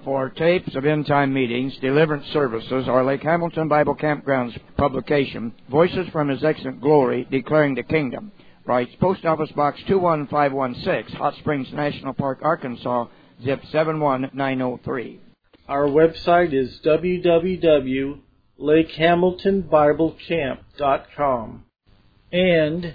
for tapes of end-time meetings, deliverance services, or Lake Hamilton Bible Campground's publication, Voices from His Excellent Glory, Declaring the Kingdom. Writes Post Office Box 21516, Hot Springs National Park, Arkansas, zip 71903. Our website is www.lakehamiltonbiblecamp.com and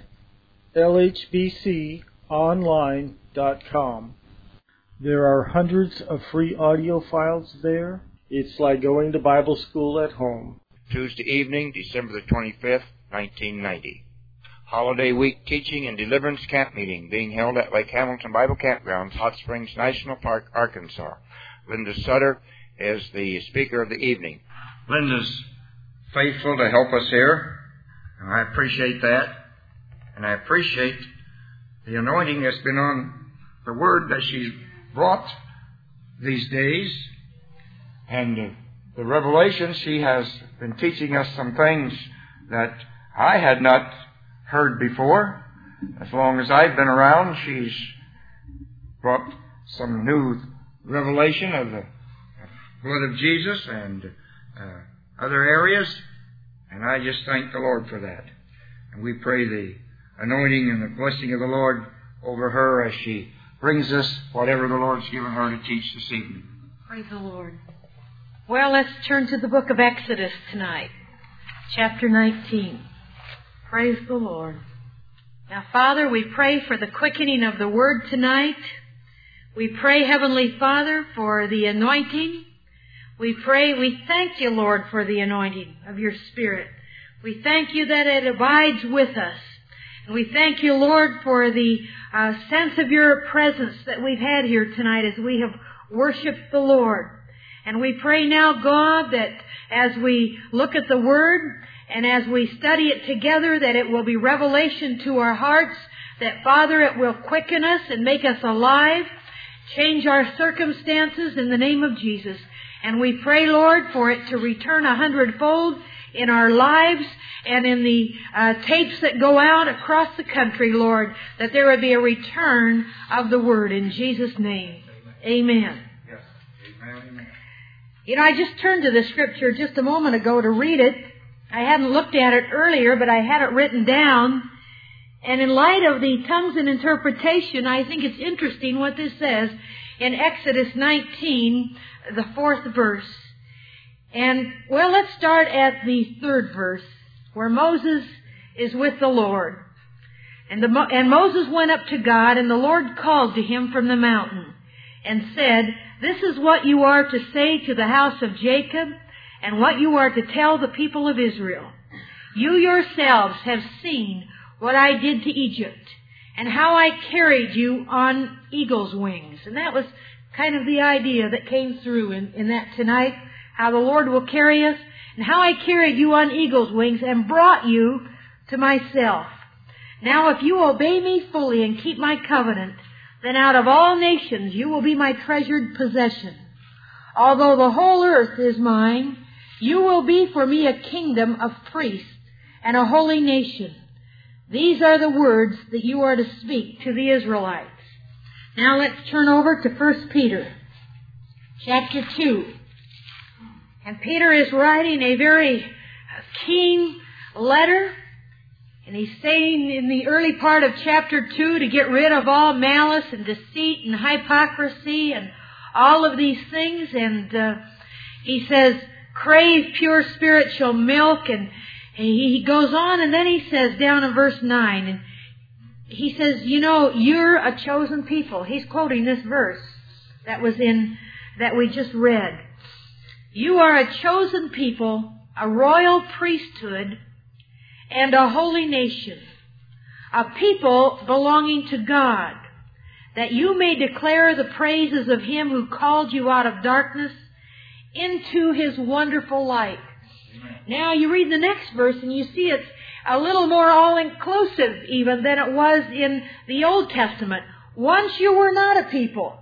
lhbconline.com. There are hundreds of free audio files there. It's like going to Bible school at home. Tuesday evening, December the 25th, 1990. Holiday Week Teaching and Deliverance Camp Meeting being held at Lake Hamilton Bible Campgrounds, Hot Springs National Park, Arkansas. Linda Sutter is the speaker of the evening. Linda's faithful to help us here, and I appreciate that. And I appreciate the anointing that's been on the Word that she's brought these days, and the revelation. She has been teaching us some things that I had not heard before. As long as I've been around, she's brought some new revelation of the blood of Jesus and other areas, and I just thank the Lord for that. And we pray the anointing and the blessing of the Lord over her as she brings us whatever the Lord's given her to teach this evening. Praise the Lord. Well, let's turn to the book of Exodus tonight, chapter 19. Praise the Lord. Now, Father, we pray for the quickening of the Word tonight. We pray, Heavenly Father, for the anointing. We thank you, Lord, for the anointing of your Spirit. We thank you that it abides with us. And we thank you, Lord, for the sense of your presence that we've had here tonight as we have worshiped the Lord. And we pray now, God, that as we look at the Word and as we study it together, that it will be revelation to our hearts, that, Father, it will quicken us and make us alive, change our circumstances in the name of Jesus. And we pray, Lord, for it to return 100-fold in our lives and in the tapes that go out across the country, Lord, that there would be a return of the Word in Jesus' name. Amen. Yes. Amen. You know, I just turned to the Scripture just a moment ago to read it. I hadn't looked at it earlier, but I had it written down. And in light of the tongues and interpretation, I think it's interesting what this says in Exodus 19, the 4th verse. And, well, let's start at the 3rd verse, where Moses is with the Lord. And Moses went up to God, and the Lord called to him from the mountain, and said, "This is what you are to say to the house of Jacob, and what you are to tell the people of Israel. You yourselves have seen what I did to Egypt, and how I carried you on eagle's wings." And that was kind of the idea that came through in that tonight, how the Lord will carry us, and how I carried you on eagle's wings and brought you to myself. Now if you obey me fully and keep my covenant, then out of all nations you will be my treasured possession. Although the whole earth is mine, you will be for me a kingdom of priests and a holy nation. These are the words that you are to speak to the Israelites. Now let's turn over to 1 Peter, chapter 2. And Peter is writing a very keen letter. And he's saying in the early part of chapter 2 to get rid of all malice and deceit and hypocrisy and all of these things. And he says, crave pure spiritual milk. And he goes on, and then he says down in verse 9, and he says, you know, you're a chosen people. He's quoting this verse that we just read. You are a chosen people, a royal priesthood, and a holy nation, a people belonging to God, that you may declare the praises of Him who called you out of darkness into His wonderful light. Amen. Now you read the next verse and you see it's a little more all-inclusive even than it was in the Old Testament. Once you were not a people,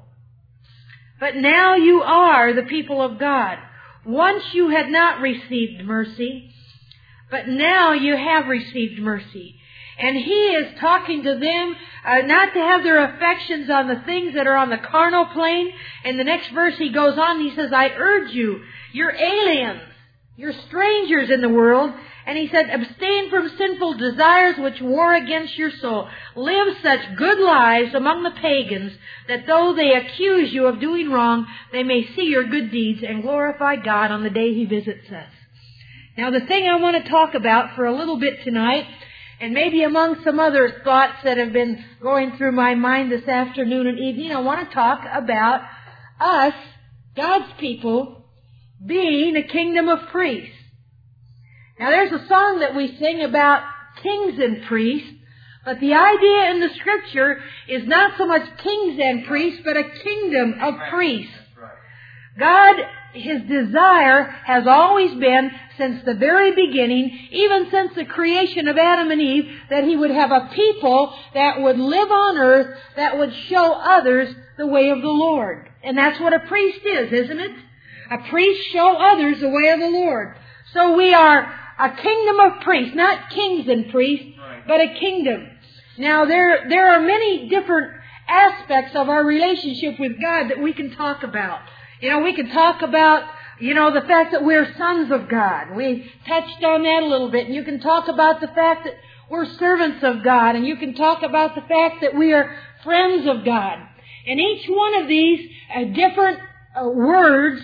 but now you are the people of God. Once you had not received mercy, but now you have received mercy. And He is talking to them not to have their affections on the things that are on the carnal plane. In the next verse He goes on and He says, I urge you, you're aliens, you're strangers in the world. And He said, abstain from sinful desires which war against your soul. Live such good lives among the pagans that though they accuse you of doing wrong, they may see your good deeds and glorify God on the day He visits us. Now the thing I want to talk about for a little bit tonight, and maybe among some other thoughts that have been going through my mind this afternoon and evening, I want to talk about us, God's people, being a kingdom of priests. Now there's a song that we sing about kings and priests, but the idea in the Scripture is not so much kings and priests, but a kingdom of priests. God, His desire has always been, since the very beginning, even since the creation of Adam and Eve, that He would have a people that would live on earth, that would show others the way of the Lord. And that's what a priest is, isn't it? A priest show others the way of the Lord. So we are a kingdom of priests, not kings and priests, but a kingdom. Now there are many different aspects of our relationship with God that we can talk about. We can talk about, the fact that we're sons of God. We touched on that a little bit. And you can talk about the fact that we're servants of God. And you can talk about the fact that we are friends of God. And each one of these different words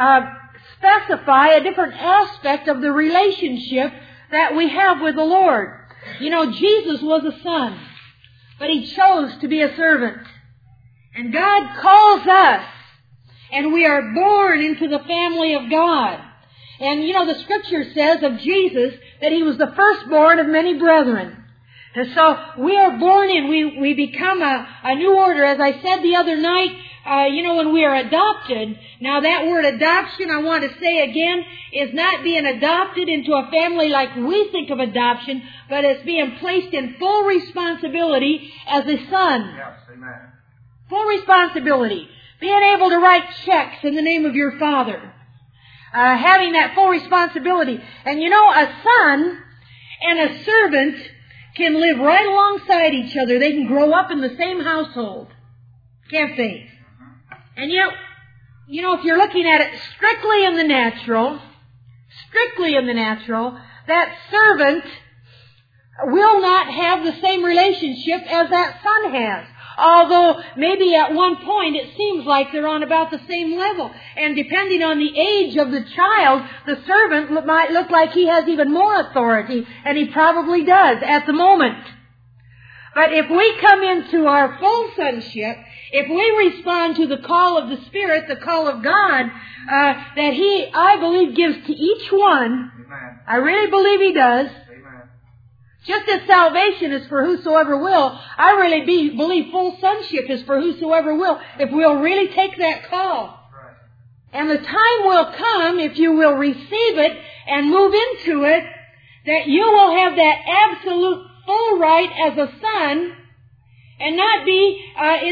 specify a different aspect of the relationship that we have with the Lord. Jesus was a son, but He chose to be a servant. And God calls us, and we are born into the family of God. And the Scripture says of Jesus that He was the firstborn of many brethren. And so we are born in, we become a new order. As I said the other night, when we are adopted, now that word adoption, I want to say again, is not being adopted into a family like we think of adoption, but it's being placed in full responsibility as a son. Yes, amen. Full responsibility. Being able to write checks in the name of your father. Having that full responsibility. And a son and a servant can live right alongside each other. They can grow up in the same household. Can't they? And yet, if you're looking at it strictly in the natural, that servant will not have the same relationship as that son has. Although maybe at one point it seems like they're on about the same level. And depending on the age of the child, the servant might look like he has even more authority, and he probably does at the moment. But if we come into our full sonship, if we respond to the call of the Spirit, the call of God, that He, I believe, gives to each one, Amen. I really believe He does. Amen. Just as salvation is for whosoever will, I really believe full sonship is for whosoever will, if we'll really take that call. Right. And the time will come, if you will receive it and move into it, that you will have that absolute full right as a son, and not be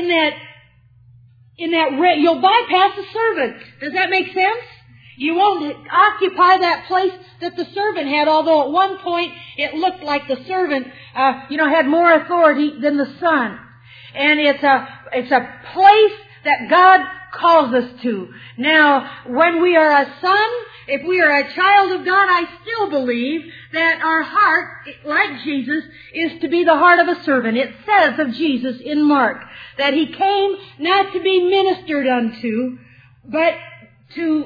you'll bypass the servant. Does that make sense? You won't occupy that place that the servant had, although at one point it looked like the servant, had more authority than the son. And it's a place that God calls us to. Now, when we are a son, if we are a child of God, I still believe that our heart, like Jesus, is to be the heart of a servant. It says of Jesus in Mark that He came not to be ministered unto, but to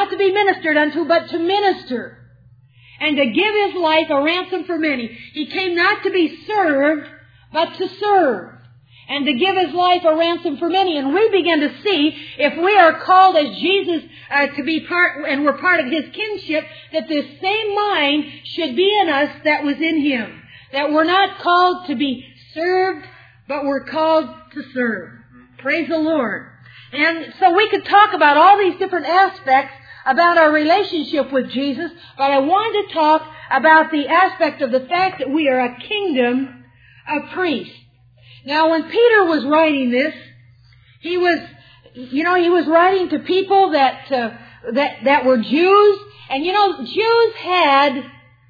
minister, and to give His life a ransom for many. He came not to be served, but to serve, and to give His life a ransom for many. And we begin to see, if we are called as Jesus to be part, and we're part of His kinship, that this same mind should be in us that was in Him. That we're not called to be served, but we're called to serve. Praise the Lord. And so we could talk about all these different aspects about our relationship with Jesus, but I wanted to talk about the aspect of the fact that we are a kingdom of priests. Now, when Peter was writing this, he was writing to people that were Jews, and Jews had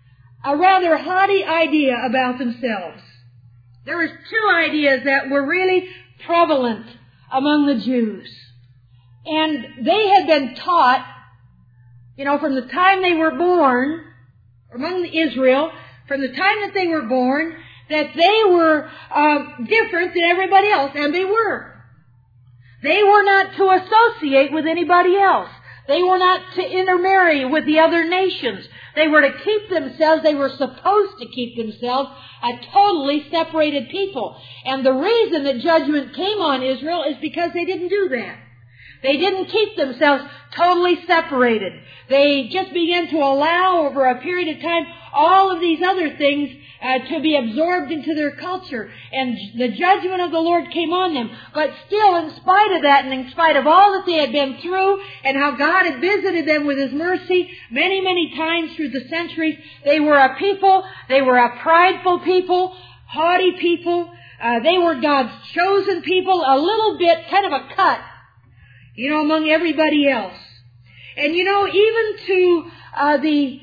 a rather haughty idea about themselves. There was two ideas that were really prevalent among the Jews. And they had been taught, from the time they were born, among Israel, from the time that they were born, that they were different than everybody else, and they were. They were not to associate with anybody else. They were not to intermarry with the other nations. They were to keep themselves, they were supposed to keep themselves a totally separated people. And the reason that judgment came on Israel is because they didn't do that. They didn't keep themselves totally separated. They just began to allow over a period of time all of these other things to be absorbed into their culture. And the judgment of the Lord came on them. But still, in spite of that, and in spite of all that they had been through, and how God had visited them with His mercy many, many times through the centuries, they were a people, they were a prideful people, haughty people. They were God's chosen people, a little bit, kind of a cut, among everybody else. And even to the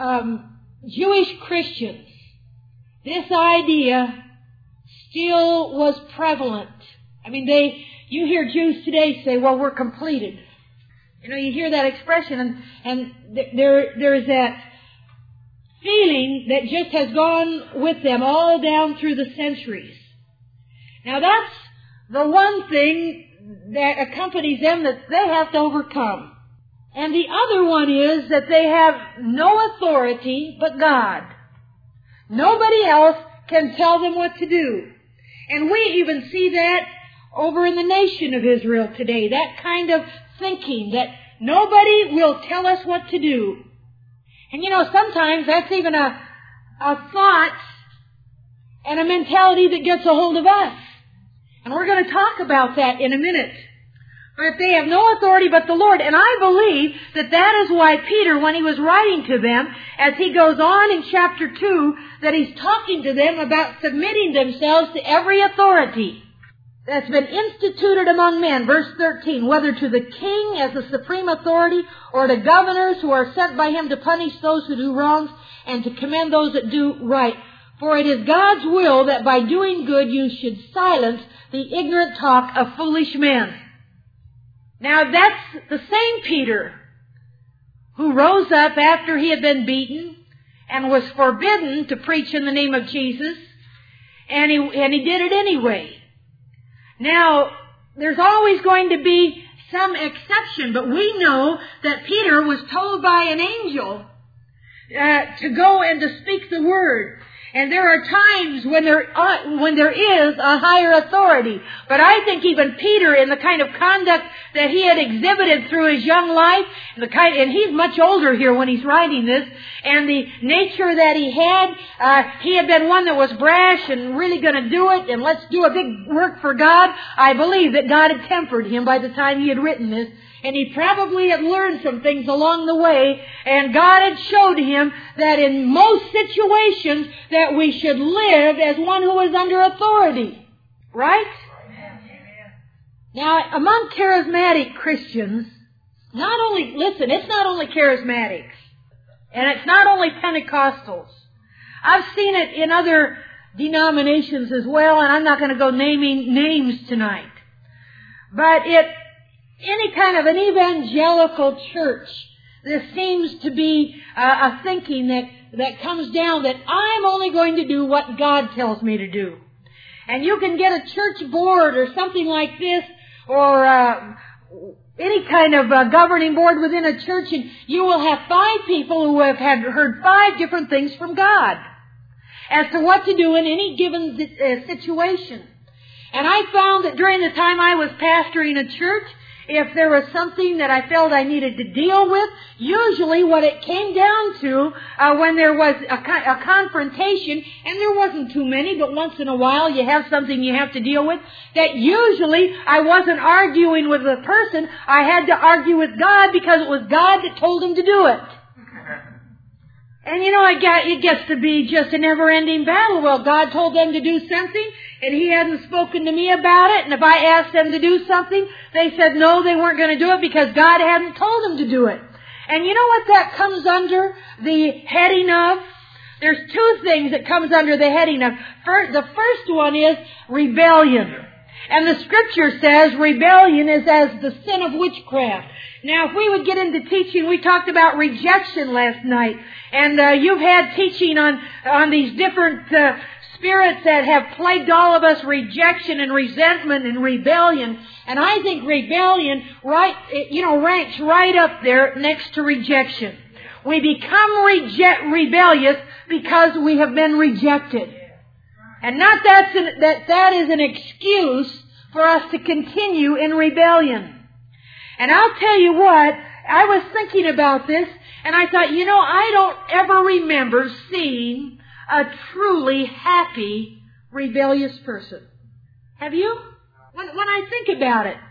Jewish Christians, this idea still was prevalent. You hear Jews today say, well, we're completed. You hear that expression, and there is that feeling that just has gone with them all down through the centuries. Now that's the one thing that accompanies them that they have to overcome. And the other one is that they have no authority but God. Nobody else can tell them what to do. And we even see that over in the nation of Israel today, that kind of thinking that nobody will tell us what to do. And sometimes that's even a thought and a mentality that gets a hold of us. And we're going to talk about that in a minute. But they have no authority but the Lord. And I believe that is why Peter, when he was writing to them, as he goes on in chapter 2, that he's talking to them about submitting themselves to every authority that's been instituted among men. Verse 13, whether to the king as the supreme authority, or to governors who are sent by him to punish those who do wrongs and to commend those that do right. For it is God's will that by doing good you should silence the ignorant talk of foolish men. Now that's the same Peter who rose up after he had been beaten and was forbidden to preach in the name of Jesus, and he did it anyway. Now, there's always going to be some exception, but we know that Peter was told by an angel to go and to speak the word. And there are times when there is a higher authority. But I think even Peter, in the kind of conduct that he had exhibited through his young life, and he's much older here when he's writing this, and the nature that he had been one that was brash and really going to do it, and let's do a big work for God. I believe that God had tempered him by the time he had written this. And he probably had learned some things along the way, and God had showed him that in most situations that we should live as one who is under authority. Right? Now, among charismatic Christians, it's not only charismatics, and it's not only Pentecostals. I've seen it in other denominations as well, and I'm not going to go naming names tonight. But any kind of an evangelical church, there seems to be a thinking that comes down that I'm only going to do what God tells me to do. And you can get a church board or something like this, or any kind of governing board within a church, and you will have 5 people who have heard 5 different things from God as to what to do in any given situation. And I found that during the time I was pastoring a church, if there was something that I felt I needed to deal with, usually what it came down to, when there was a confrontation, and there wasn't too many, but once in a while you have something you have to deal with, that usually I wasn't arguing with the person, I had to argue with God because it was God that told him to do it. And it gets to be just a never-ending battle. Well, God told them to do something, and He hadn't spoken to me about it. And if I asked them to do something, they said no, they weren't going to do it because God hadn't told them to do it. And you know what that comes under the heading of? There's two things that comes under the heading of, the first one is rebellion. And the Scripture says rebellion is as the sin of witchcraft. Now, if we would get into teaching, we talked about rejection last night. And you've had teaching on these different spirits that have plagued all of us, rejection and resentment and rebellion. And I think rebellion ranks right up there next to rejection. We become rebellious because we have been rejected. And not that is an excuse for us to continue in rebellion. And I'll tell you what, I was thinking about this, and I thought, I don't ever remember seeing a truly happy, rebellious person. Have you? When I think about it,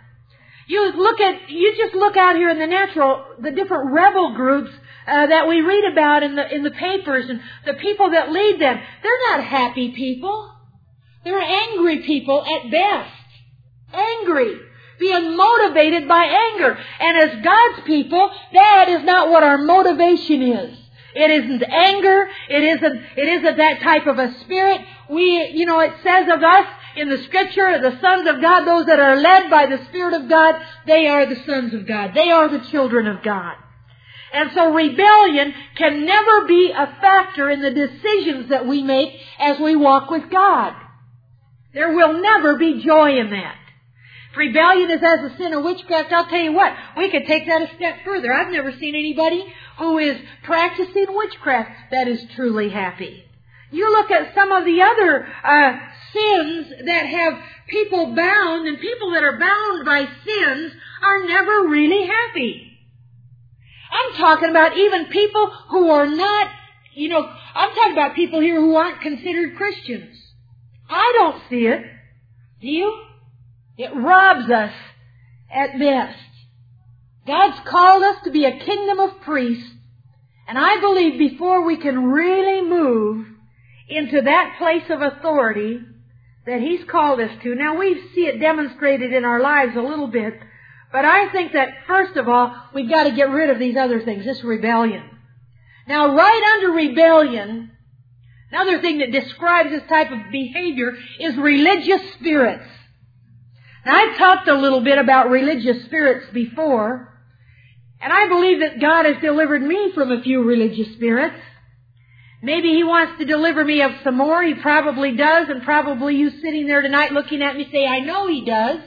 you just look out here in the different rebel groups that we read about in the papers, and the people that lead them. They're not happy people. They're angry people at best. Angry. Being motivated by anger. And as God's people, that is not what our motivation is. It isn't anger. It isn't that type of a spirit. It says of us in the Scripture, the sons of God, those that are led by the Spirit of God, they are the sons of God. They are the children of God. And so rebellion can never be a factor in the decisions that we make as we walk with God. There will never be joy in that. If rebellion is as a sin of witchcraft, I'll tell you what, we could take that a step further. I've never seen anybody who is practicing witchcraft that is truly happy. You look at some of the other sins that have people bound, and people that are bound by sins are never really happy. I'm talking about even people who are not, I'm talking about people here who aren't considered Christians. I don't see it. Do you? It robs us at best. God's called us to be a kingdom of priests, and I believe before we can really move into that place of authority that He's called us to. Now, we see it demonstrated in our lives a little bit, but I think that first of all, we've got to get rid of these other things, this rebellion. Now, right under rebellion, another thing that describes this type of behavior is religious spirits. Now, I've talked a little bit about religious spirits before, and I believe that God has delivered me from a few religious spirits. Maybe He wants to deliver me of some more. He probably does, and probably you sitting there tonight looking at me say, I know He does.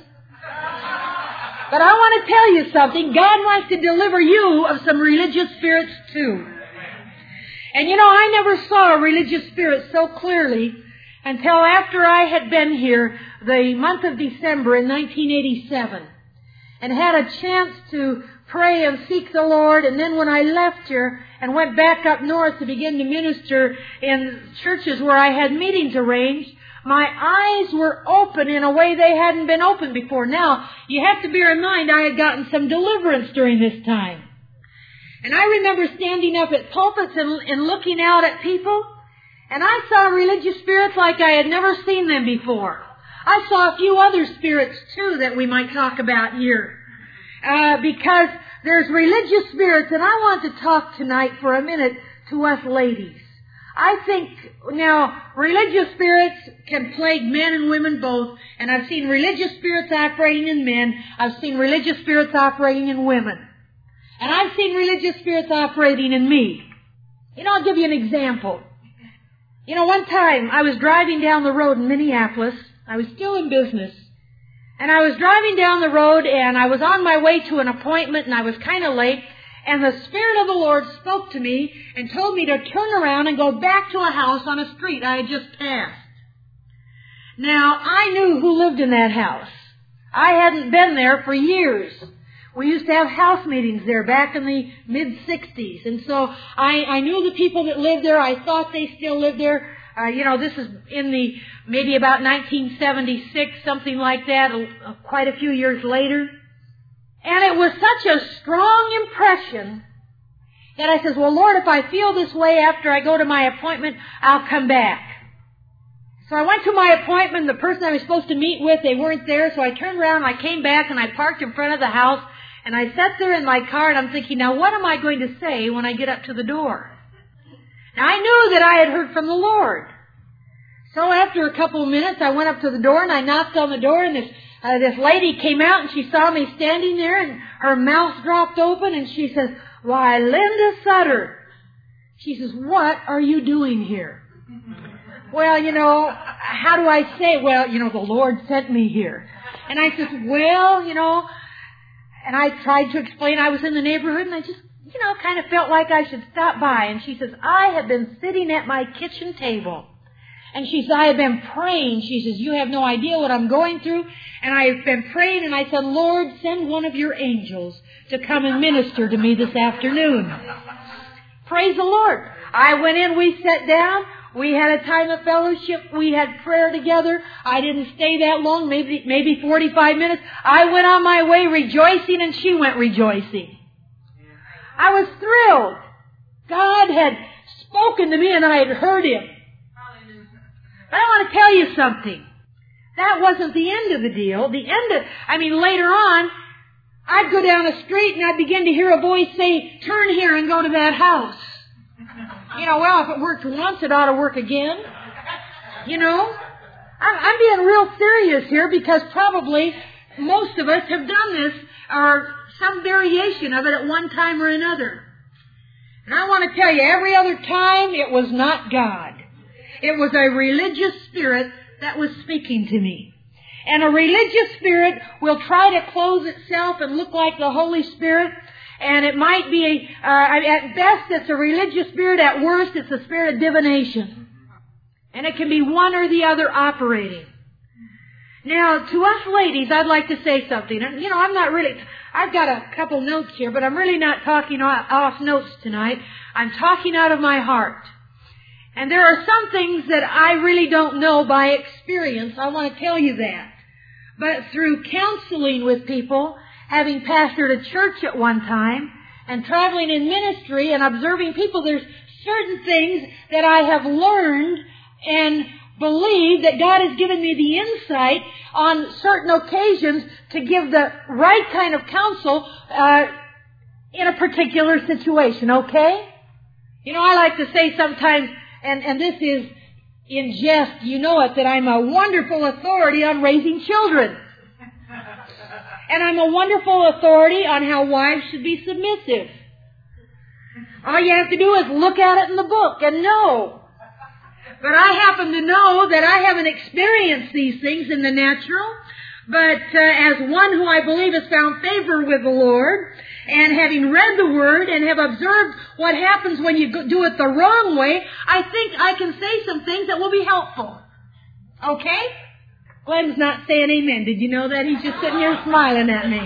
But I want to tell you something. God wants to deliver you of some religious spirits too. And I never saw a religious spirit so clearly until after I had been here the month of December in 1987 and had a chance to pray and seek the Lord. And then when I left here and went back up north to begin to minister in churches where I had meetings arranged, my eyes were open in a way they hadn't been open before. Now, you have to bear in mind I had gotten some deliverance during this time. And I remember standing up at pulpits and looking out at people, and I saw religious spirits like I had never seen them before. I saw a few other spirits, too, that we might talk about here. Because there's religious spirits, and I want to talk tonight for a minute to us ladies. I think, now, religious spirits can plague men and women both, and I've seen religious spirits operating in men. I've seen religious spirits operating in women. And I've seen religious spirits operating in me. I'll give you an example. One time I was driving down the road in Minneapolis. I was still in business. And I was driving down the road, and I was on my way to an appointment, and I was kind of late. And the Spirit of the Lord spoke to me and told me to turn around and go back to a house on a street I had just passed. Now, I knew who lived in that house. I hadn't been there for years. We used to have house meetings there back in the mid-'60s. And so I knew the people that lived there. I thought they still lived there. This is in maybe about 1976, something like that, quite a few years later. And it was such a strong impression that I said, well, Lord, if I feel this way after I go to my appointment, I'll come back. So I went to my appointment. The person I was supposed to meet with, they weren't there. So I turned around, I came back, and I parked in front of the house. And I sat there in my car, and I'm thinking, now what am I going to say when I get up to the door? Now, I knew that I had heard from the Lord. So after a couple of minutes, I went up to the door and I knocked on the door, and this lady came out and she saw me standing there, and her mouth dropped open and she says, "Why, Linda Sutter." She says, "What are you doing here?" Well, how do I say? Well, the Lord sent me here. And I said, well, and I tried to explain I was in the neighborhood, and I just, kind of felt like I should stop by. And she says, "I have been sitting at my kitchen table." And she says, "I have been praying." She says, "You have no idea what I'm going through." And I have been praying, and I said, "Lord, send one of your angels to come and minister to me this afternoon." Praise the Lord. I went in, we sat down, we had a time of fellowship, we had prayer together. I didn't stay that long, maybe 45 minutes. I went on my way rejoicing, and she went rejoicing. I was thrilled. God had spoken to me, and I had heard Him. But I want to tell you something. That wasn't the end of the deal. Later on, I'd go down the street and I'd begin to hear a voice say, "Turn here and go to that house." Well, if it worked once, it ought to work again. I'm being real serious here, because probably most of us have done this, or some variation of it at one time or another. And I want to tell you, every other time it was not God. It was a religious spirit that was speaking to me. And a religious spirit will try to close itself and look like the Holy Spirit. And it might be, at best, it's a religious spirit. At worst, it's a spirit of divination. And it can be one or the other operating. Now, to us ladies, I'd like to say something. And, I've got a couple notes here, but I'm really not talking off notes tonight. I'm talking out of my heart. And there are some things that I really don't know by experience. I want to tell you that. But through counseling with people, having pastored a church at one time, and traveling in ministry and observing people, there's certain things that I have learned and believe that God has given me the insight on certain occasions to give the right kind of counsel in a particular situation, okay? I like to say sometimes, and this is in jest, that I'm a wonderful authority on raising children. And I'm a wonderful authority on how wives should be submissive. All you have to do is look at it in the book and know. But I happen to know that I haven't experienced these things in the natural, but as one who I believe has found favor with the Lord, and having read the Word and have observed what happens when you do it the wrong way, I think I can say some things that will be helpful. Okay? Glenn's not saying amen. Did you know that? He's just sitting here smiling at me.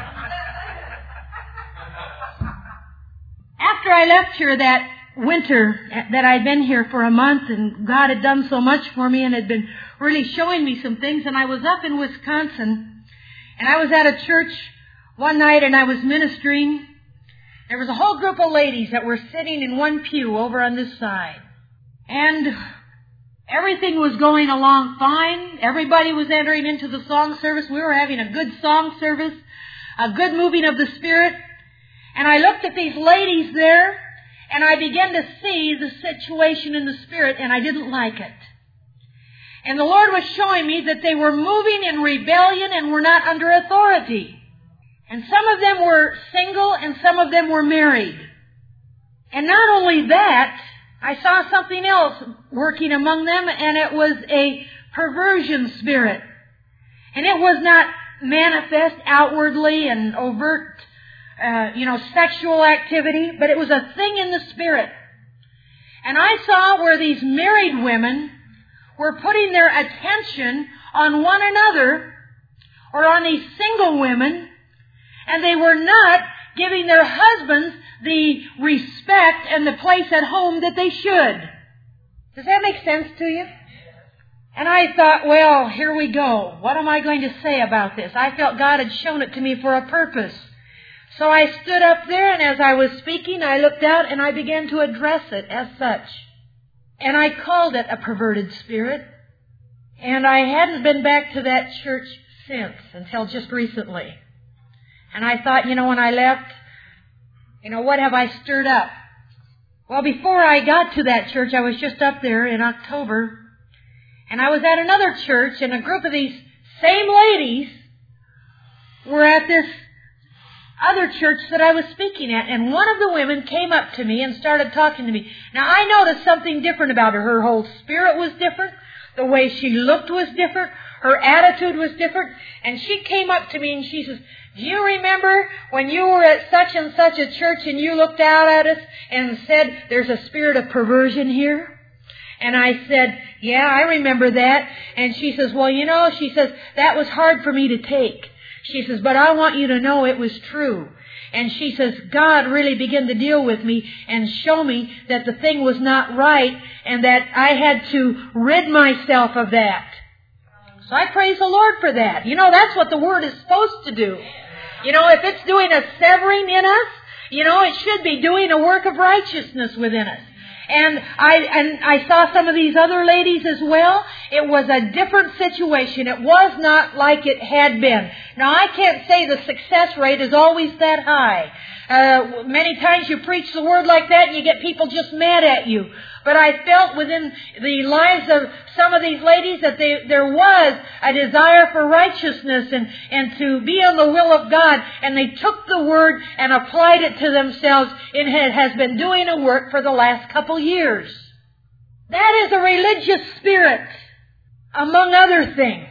After I left here that winter, that I'd been here for a month, and God had done so much for me and had been really showing me some things, and I was up in Wisconsin, and I was at a church one night, and I was ministering. There was a whole group of ladies that were sitting in one pew over on this side. And everything was going along fine. Everybody was entering into the song service. We were having a good song service, a good moving of the Spirit. And I looked at these ladies there, and I began to see the situation in the Spirit, and I didn't like it. And the Lord was showing me that they were moving in rebellion and were not under authority. And some of them were single and some of them were married. And not only that, I saw something else working among them, and it was a perversion spirit. And it was not manifest outwardly and overt, sexual activity, but it was a thing in the Spirit. And I saw where these married women were putting their attention on one another, or on these single women, and they were not giving their husbands the respect and the place at home that they should. Does that make sense to you? And I thought, well, here we go. What am I going to say about this? I felt God had shown it to me for a purpose. So I stood up there, and as I was speaking, I looked out and I began to address it as such. And I called it a perverted spirit. And I hadn't been back to that church since, until just recently. And I thought, when I left, what have I stirred up? Well, before I got to that church, I was just up there in October, and I was at another church, and a group of these same ladies were at this other church that I was speaking at, and one of the women came up to me and started talking to me. Now, I noticed something different about her. Her whole spirit was different. The way she looked was different. Her attitude was different. And she came up to me and she says, do you remember when you were at such and such a church and you looked out at us and said, there's a spirit of perversion here? And I said, yeah, I remember that. And she says, well, you know, she says, that was hard for me to take. She says, but I want you to know it was true. And she says, God really began to deal with me and show me that the thing was not right and that I had to rid myself of that. So I praise the Lord for that. You know, that's what the Word is supposed to do. You know, if it's doing a severing in us, you know, it should be doing a work of righteousness within us. And I saw some of these other ladies as well. It was a different situation. It was not like it had been. Now, I can't say the success rate is always that high. Many times you preach the Word like that and you get people just mad at you. But I felt within the lives of some of these ladies that there was a desire for righteousness and to be on the will of God. And they took the Word and applied it to themselves. It has been doing a work for the last couple years. That is a religious spirit, among other things.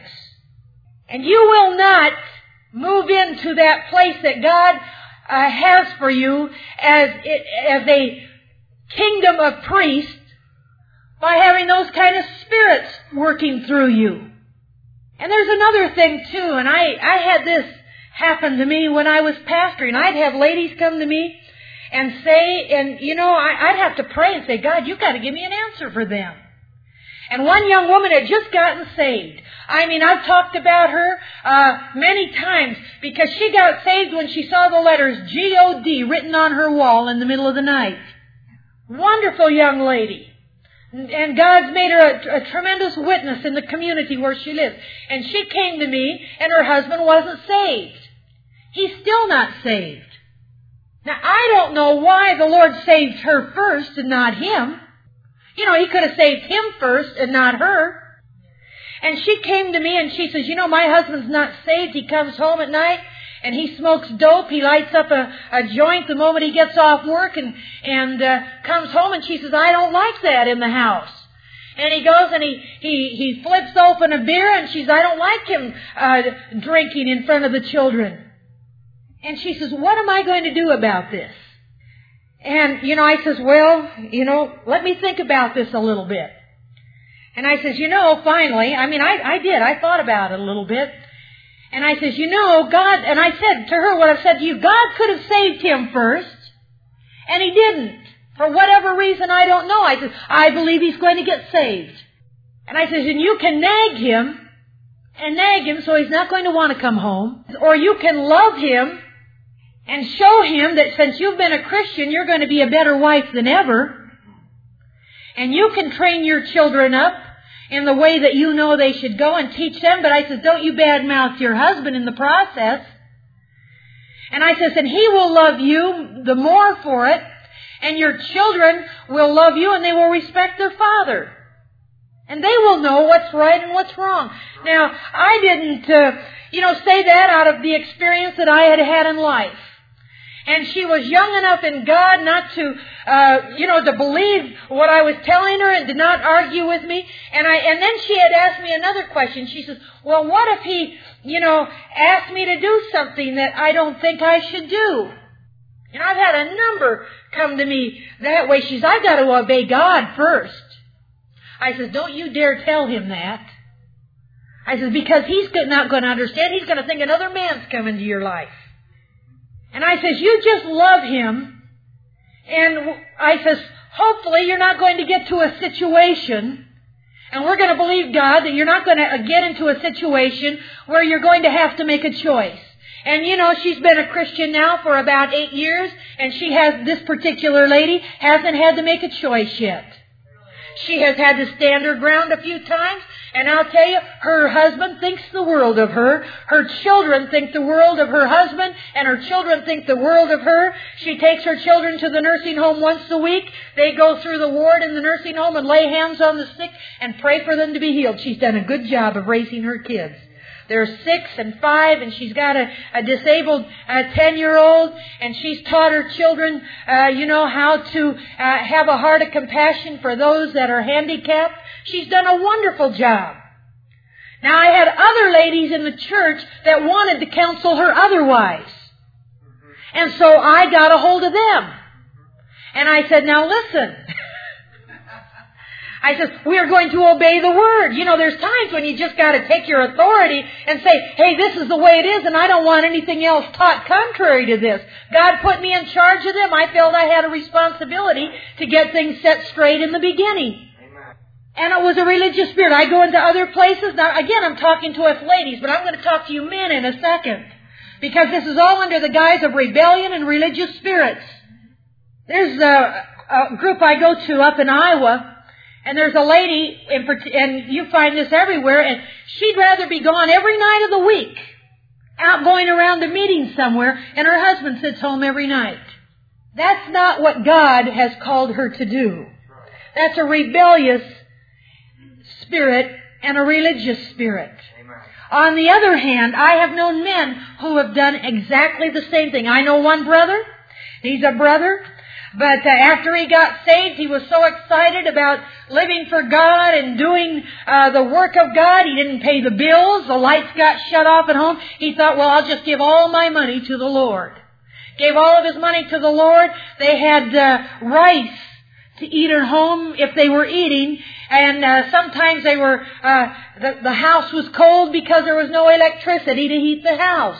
And you will not move into that place that God has for you as a kingdom of priests by having those kind of spirits working through you. And there's another thing too, and I had this happen to me when I was pastoring. I'd have ladies come to me and say, and you know, I'd have to pray and say, God, you've got to give me an answer for them. And one young woman had just gotten saved. I mean, I've talked about her many times because she got saved when she saw the letters G-O-D written on her wall in the middle of the night. Wonderful young lady. And God's made her a tremendous witness in the community where she lives. And she came to me and her husband wasn't saved. He's still not saved. Now, I don't know why the Lord saved her first and not him. You know, He could have saved him first and not her. And she came to me and she says, you know, my husband's not saved. He comes home at night and he smokes dope. He lights up a joint the moment he gets off work and comes home. And she says, I don't like that in the house. And he goes and he flips open a beer and she says, I don't like him drinking in front of the children. And she says, what am I going to do about this? And, you know, I says, well, you know, let me think about this a little bit. And I says, you know, finally, I mean, I did. I thought about it a little bit. And I says, you know, God, and I said to her what I've said to you, God could have saved him first, and He didn't. For whatever reason, I don't know. I says, I believe he's going to get saved. And I says, and you can nag him so he's not going to want to come home. Or you can love him and show him that since you've been a Christian, you're going to be a better wife than ever. And you can train your children up in the way that you know they should go and teach them. But I says, don't you badmouth your husband in the process. And I says, and he will love you the more for it. And your children will love you and they will respect their father. And they will know what's right and what's wrong. Now, I didn't, say that out of the experience that I had had in life. And she was young enough in God not to, to believe what I was telling her and did not argue with me. And then she had asked me another question. She says, well, what if he, asked me to do something that I don't think I should do? And I've had a number come to me that way. She says, I've got to obey God first. I says, don't you dare tell him that. I says, because he's not going to understand. He's going to think another man's come into your life. And I says, you just love him. And I says, hopefully you're not going to get to a situation, and we're going to believe God that you're not going to get into a situation where you're going to have to make a choice. And she's been a Christian now for about 8 years, and this particular lady hasn't had to make a choice yet. She has had to stand her ground a few times, And I'll tell you, her husband thinks the world of her. Her children think the world of her husband, and her children think the world of her. She takes her children to the nursing home once a week. They go through the ward in the nursing home and lay hands on the sick and pray for them to be healed. She's done a good job of raising her kids. They're 6 and 5, and she's got a disabled 10-year-old, and she's taught her children, how to have a heart of compassion for those that are handicapped. She's done a wonderful job. Now, I had other ladies in the church that wanted to counsel her otherwise. And so I got a hold of them. And I said, now listen. I said, we are going to obey the Word. You know, there's times when you just got to take your authority and say, hey, this is the way it is, and I don't want anything else taught contrary to this. God put me in charge of them. I felt I had a responsibility to get things set straight in the beginning. Amen. And it was a religious spirit. I go into other places. Now, again, I'm talking to us ladies, but I'm going to talk to you men in a second. Because this is all under the guise of rebellion and religious spirits. There's a group I go to up in Iowa. And there's a lady, and you find this everywhere, and she'd rather be gone every night of the week, out going around a meeting somewhere, and her husband sits home every night. That's not what God has called her to do. That's a rebellious spirit and a religious spirit. Amen. On the other hand, I have known men who have done exactly the same thing. I know one brother. He's a brother. But after he got saved, he was so excited about living for God and doing the work of God. He didn't pay the bills. The lights got shut off at home. He thought, well, I'll just give all my money to the Lord. Gave all of his money to the Lord. They had rice to eat at home if they were eating. And sometimes they were the house was cold because there was no electricity to heat the house.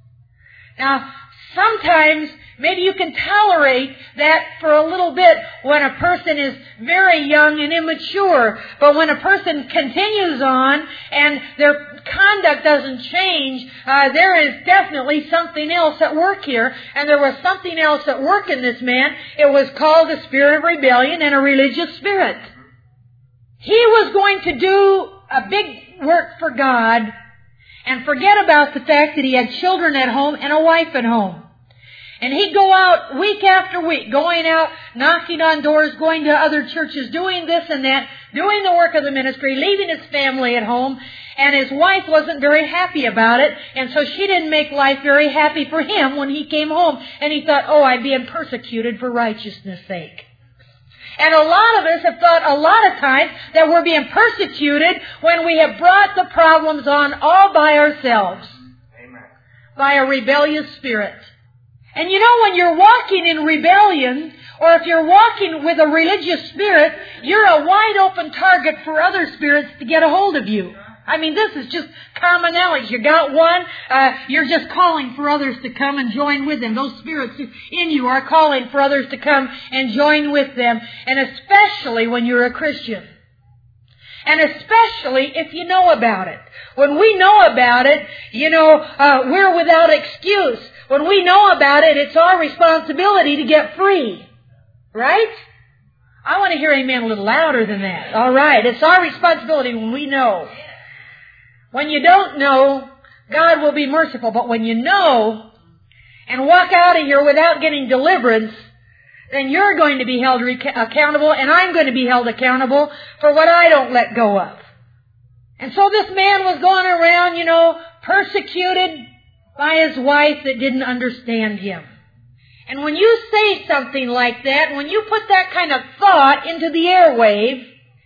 Now, sometimes maybe you can tolerate that for a little bit when a person is very young and immature. But when a person continues on and their conduct doesn't change, there is definitely something else at work here. And there was something else at work in this man. It was called the spirit of rebellion and a religious spirit. He was going to do a big work for God and forget about the fact that he had children at home and a wife at home. And he'd go out week after week, going out, knocking on doors, going to other churches, doing this and that, doing the work of the ministry, leaving his family at home. And his wife wasn't very happy about it. And so she didn't make life very happy for him when he came home. And he thought, oh, I'm being persecuted for righteousness' sake. And a lot of us have thought a lot of times that we're being persecuted when we have brought the problems on all by ourselves. Amen. By a rebellious spirit. And you know, when you're walking in rebellion, or if you're walking with a religious spirit, you're a wide open target for other spirits to get a hold of you. I mean, this is just common knowledge. You got one, you're just calling for others to come and join with them. Those spirits in you are calling for others to come and join with them. And especially when you're a Christian. And especially if you know about it. When we know about it, we're without excuse. When we know about it, it's our responsibility to get free. Right? I want to hear amen a little louder than that. All right. It's our responsibility when we know. When you don't know, God will be merciful. But when you know and walk out of here without getting deliverance, then you're going to be held accountable, and I'm going to be held accountable for what I don't let go of. And so this man was going around, persecuted by his wife that didn't understand him. And when you say something like that, when you put that kind of thought into the airwave,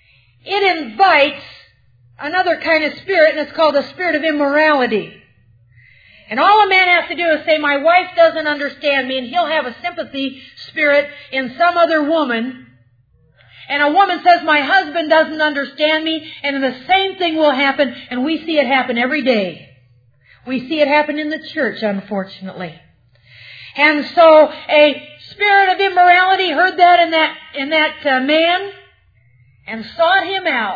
it invites another kind of spirit, and it's called the spirit of immorality. And all a man has to do is say, my wife doesn't understand me, and he'll have a sympathy spirit in some other woman. And a woman says, my husband doesn't understand me, and the same thing will happen, and we see it happen every day. We see it happen in the church, unfortunately. And so a spirit of immorality heard that in that man and sought him out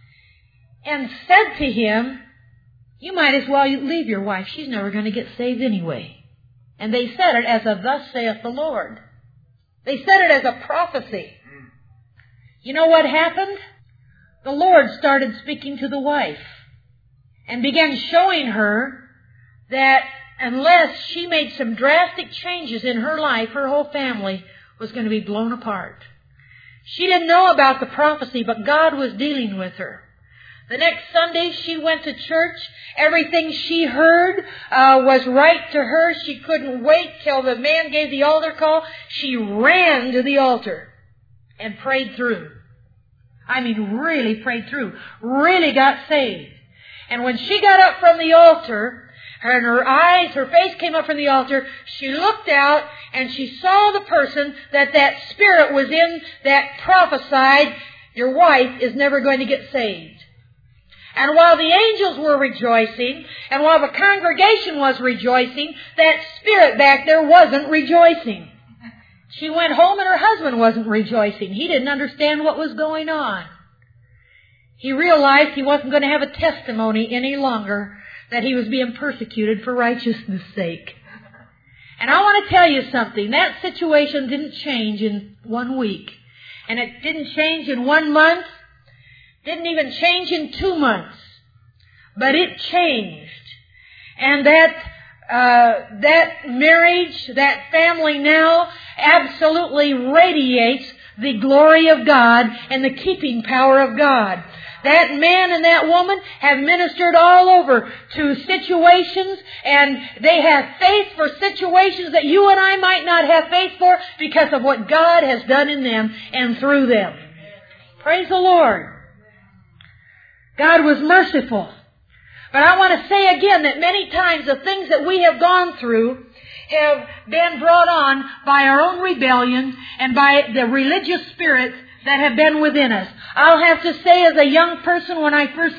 and said to him, you might as well leave your wife. She's never going to get saved anyway. And they said it as a thus saith the Lord. They said it as a prophecy. You know what happened? the Lord started speaking to the wife and began showing her that unless she made some drastic changes in her life, her whole family was going to be blown apart. She didn't know about the prophecy, but God was dealing with her. The next Sunday she went to church. Everything she heard was right to her. She couldn't wait till the man gave the altar call. She ran to the altar and prayed through. I mean, really prayed through. Really got saved. And when she got up from the altar, her face came up from the altar, she looked out and she saw the person that spirit was in that prophesied, your wife is never going to get saved. And while the angels were rejoicing, and while the congregation was rejoicing, that spirit back there wasn't rejoicing. She went home and her husband wasn't rejoicing. He didn't understand what was going on. He realized he wasn't going to have a testimony any longer that he was being persecuted for righteousness' sake. And I want to tell you something. That situation didn't change in 1 week. And it didn't change in 1 month. Didn't even change in 2 months. But it changed. And that marriage, that family now absolutely radiates the glory of God and the keeping power of God. That man and that woman have ministered all over to situations, and they have faith for situations that you and I might not have faith for because of what God has done in them and through them. Praise the Lord. God was merciful. But I want to say again that many times the things that we have gone through have been brought on by our own rebellion and by the religious spirits that have been within us. I'll have to say, as a young person, when I first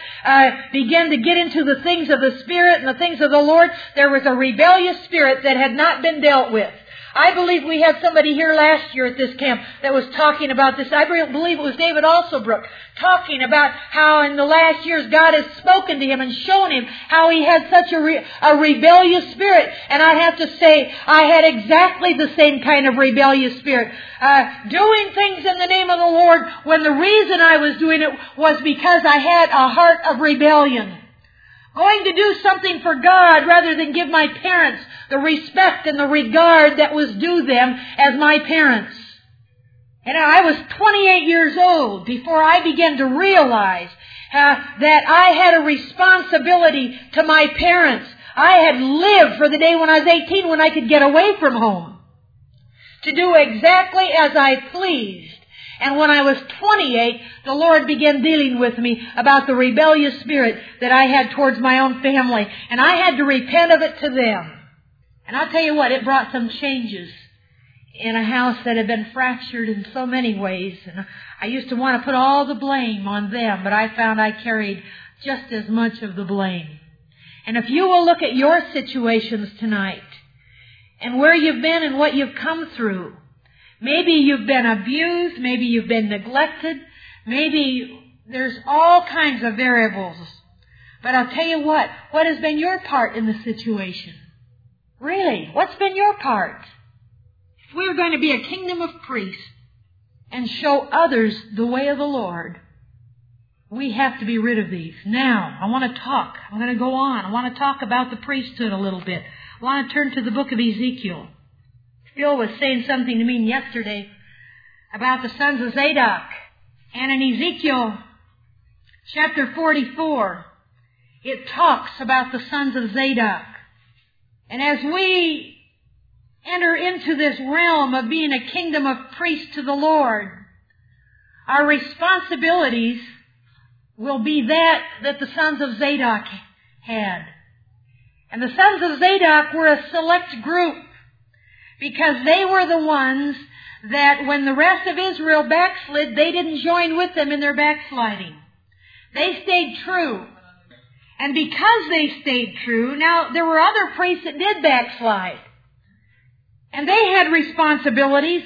began to get into the things of the Spirit and the things of the Lord, there was a rebellious spirit that had not been dealt with. I believe we had somebody here last year at this camp that was talking about this. I believe it was David Alsobrook talking about how in the last years God has spoken to him and shown him how he had such a rebellious spirit. And I have to say, I had exactly the same kind of rebellious spirit. Doing things in the name of the Lord when the reason I was doing it was because I had a heart of rebellion. Going to do something for God rather than give my parents the respect and the regard that was due them as my parents. And I was 28 years old before I began to realize that I had a responsibility to my parents. I had lived for the day when I was 18 when I could get away from home to do exactly as I pleased. And when I was 28, the Lord began dealing with me about the rebellious spirit that I had towards my own family. And I had to repent of it to them. And I'll tell you what, it brought some changes in a house that had been fractured in so many ways. And I used to want to put all the blame on them, but I found I carried just as much of the blame. And if you will look at your situations tonight and where you've been and what you've come through, maybe you've been abused, maybe you've been neglected, maybe there's all kinds of variables. But I'll tell you what has been your part in the situation? Really, what's been your part? If we're going to be a kingdom of priests and show others the way of the Lord, we have to be rid of these. Now, I want to talk. I'm going to go on. I want to talk about the priesthood a little bit. I want to turn to the book of Ezekiel. Phil was saying something to me yesterday about the sons of Zadok. And in Ezekiel chapter 44, it talks about the sons of Zadok. And as we enter into this realm of being a kingdom of priests to the Lord, our responsibilities will be that the sons of Zadok had. And the sons of Zadok were a select group because they were the ones that when the rest of Israel backslid, they didn't join with them in their backsliding. They stayed true. And because they stayed true, now there were other priests that did backslide. And they had responsibilities,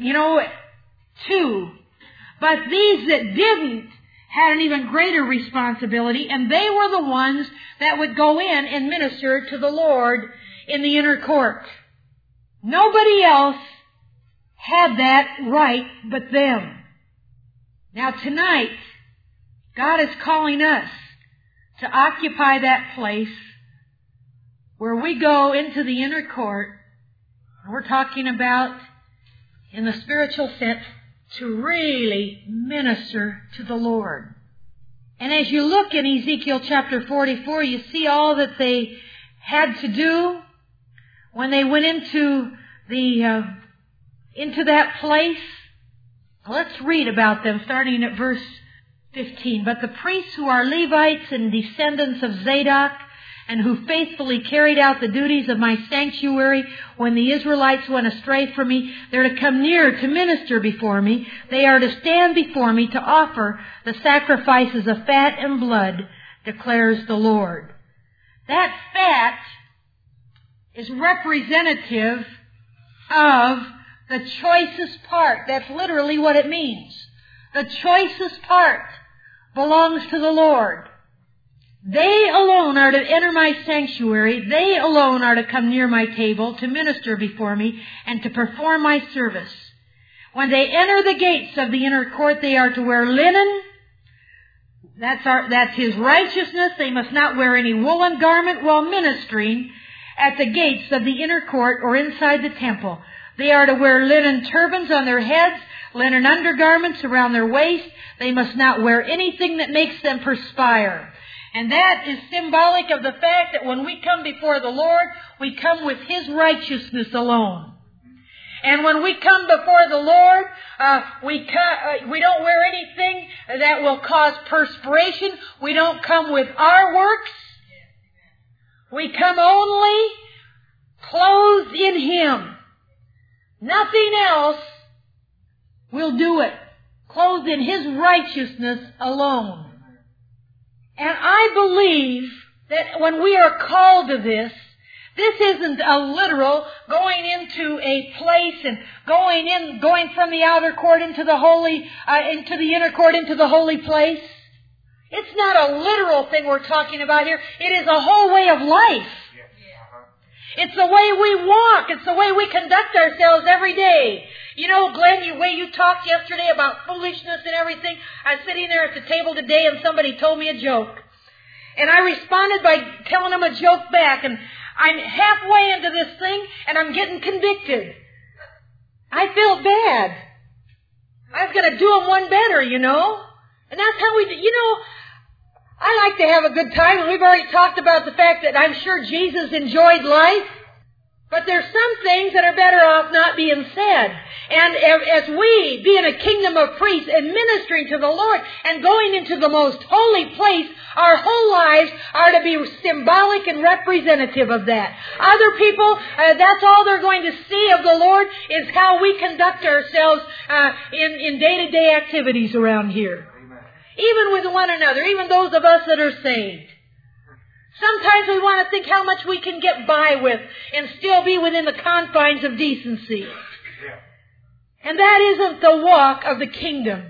too. But these that didn't had an even greater responsibility, and they were the ones that would go in and minister to the Lord in the inner court. Nobody else had that right but them. Now tonight, God is calling us to occupy that place where we go into the inner court. We're talking about, in the spiritual sense, to really minister to the Lord. And as you look in Ezekiel chapter 44, you see all that they had to do when they went into that place. Let's read about them, starting at verse 15. But the priests who are Levites and descendants of Zadok, and who faithfully carried out the duties of my sanctuary when the Israelites went astray from me, they're to come near to minister before me. They are to stand before me to offer the sacrifices of fat and blood, declares the Lord. That fat is representative of the choicest part. That's literally what it means. The choicest part belongs to the Lord. They alone are to enter my sanctuary. They alone are to come near my table to minister before me and to perform my service. When they enter the gates of the inner court, they are to wear linen. That's His righteousness. They must not wear any woolen garment while ministering at the gates of the inner court or inside the temple. They are to wear linen turbans on their heads, linen undergarments around their waist. They must not wear anything that makes them perspire. And that is symbolic of the fact that when we come before the Lord, we come with His righteousness alone. And when we come before the Lord, we don't wear anything that will cause perspiration. We don't come with our works. We come only clothed in Him. Nothing else will do it. Clothed in His righteousness alone. And I believe that when we are called to this isn't a literal going into a place and going from the outer court into the inner court into the holy place. It's not a literal thing we're talking about here. It is a whole way of life. It's the way we walk. It's the way we conduct ourselves every day. You know, Glenn, the way you talked yesterday about foolishness and everything, I was sitting there at the table today and somebody told me a joke. And I responded by telling them a joke back. And I'm halfway into this thing and I'm getting convicted. I felt bad. I was going to do them one better, you know. And that's how we do. You know, I like to have a good time. And we've already talked about the fact that I'm sure Jesus enjoyed life. But there's some things that are better off not being said. And as we, being a kingdom of priests and ministering to the Lord and going into the most holy place, our whole lives are to be symbolic and representative of that. Other people, that's all they're going to see of the Lord is how we conduct ourselves in day-to-day activities around here. Amen. Even with one another, even those of us that are saved. Sometimes we want to think how much we can get by with and still be within the confines of decency. And that isn't the walk of the kingdom.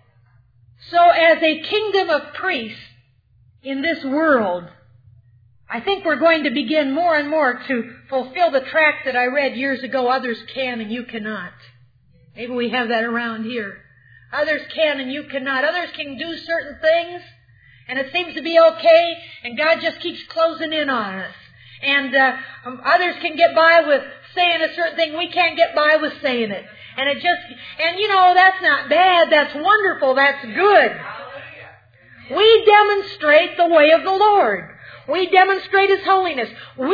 So as a kingdom of priests in this world, I think we're going to begin more and more to fulfill the tract that I read years ago, others can and you cannot. Maybe we have that around here. Others can and you cannot. Others can do certain things. And it seems to be okay, and God just keeps closing in on us. And others can get by with saying a certain thing. We can't get by with saying it. And you know, that's not bad. That's wonderful. That's good. We demonstrate the way of the Lord. We demonstrate His holiness.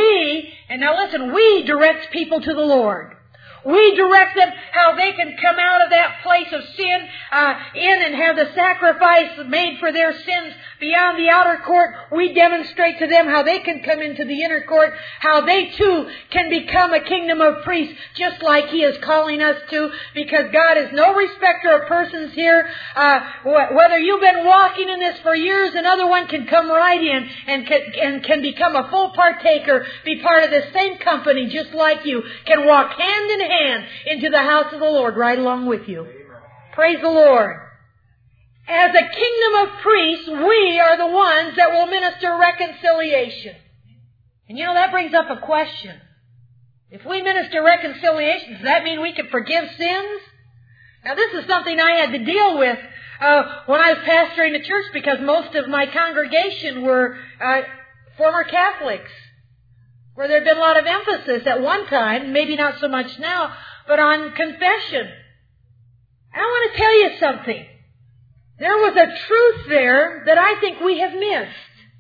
We direct people to the Lord. We direct them how they can come out of that place of sin in and have the sacrifice made for their sins beyond the outer court. We demonstrate to them how they can come into the inner court, how they too can become a kingdom of priests just like He is calling us to, because God is no respecter of persons here. Whether you've been walking in this for years, another one can come right in and can become a full partaker, be part of the same company just like you, can walk hand in hand into the house of the Lord right along with you. Amen. Praise the Lord. As a kingdom of priests, we are the ones that will minister reconciliation. And you know, that brings up a question. If we minister reconciliation, does that mean we can forgive sins? Now, this is something I had to deal with when I was pastoring the church, because most of my congregation were former Catholics, where there had been a lot of emphasis at one time, maybe not so much now, but on confession. I want to tell you something. There was a truth there that I think we have missed.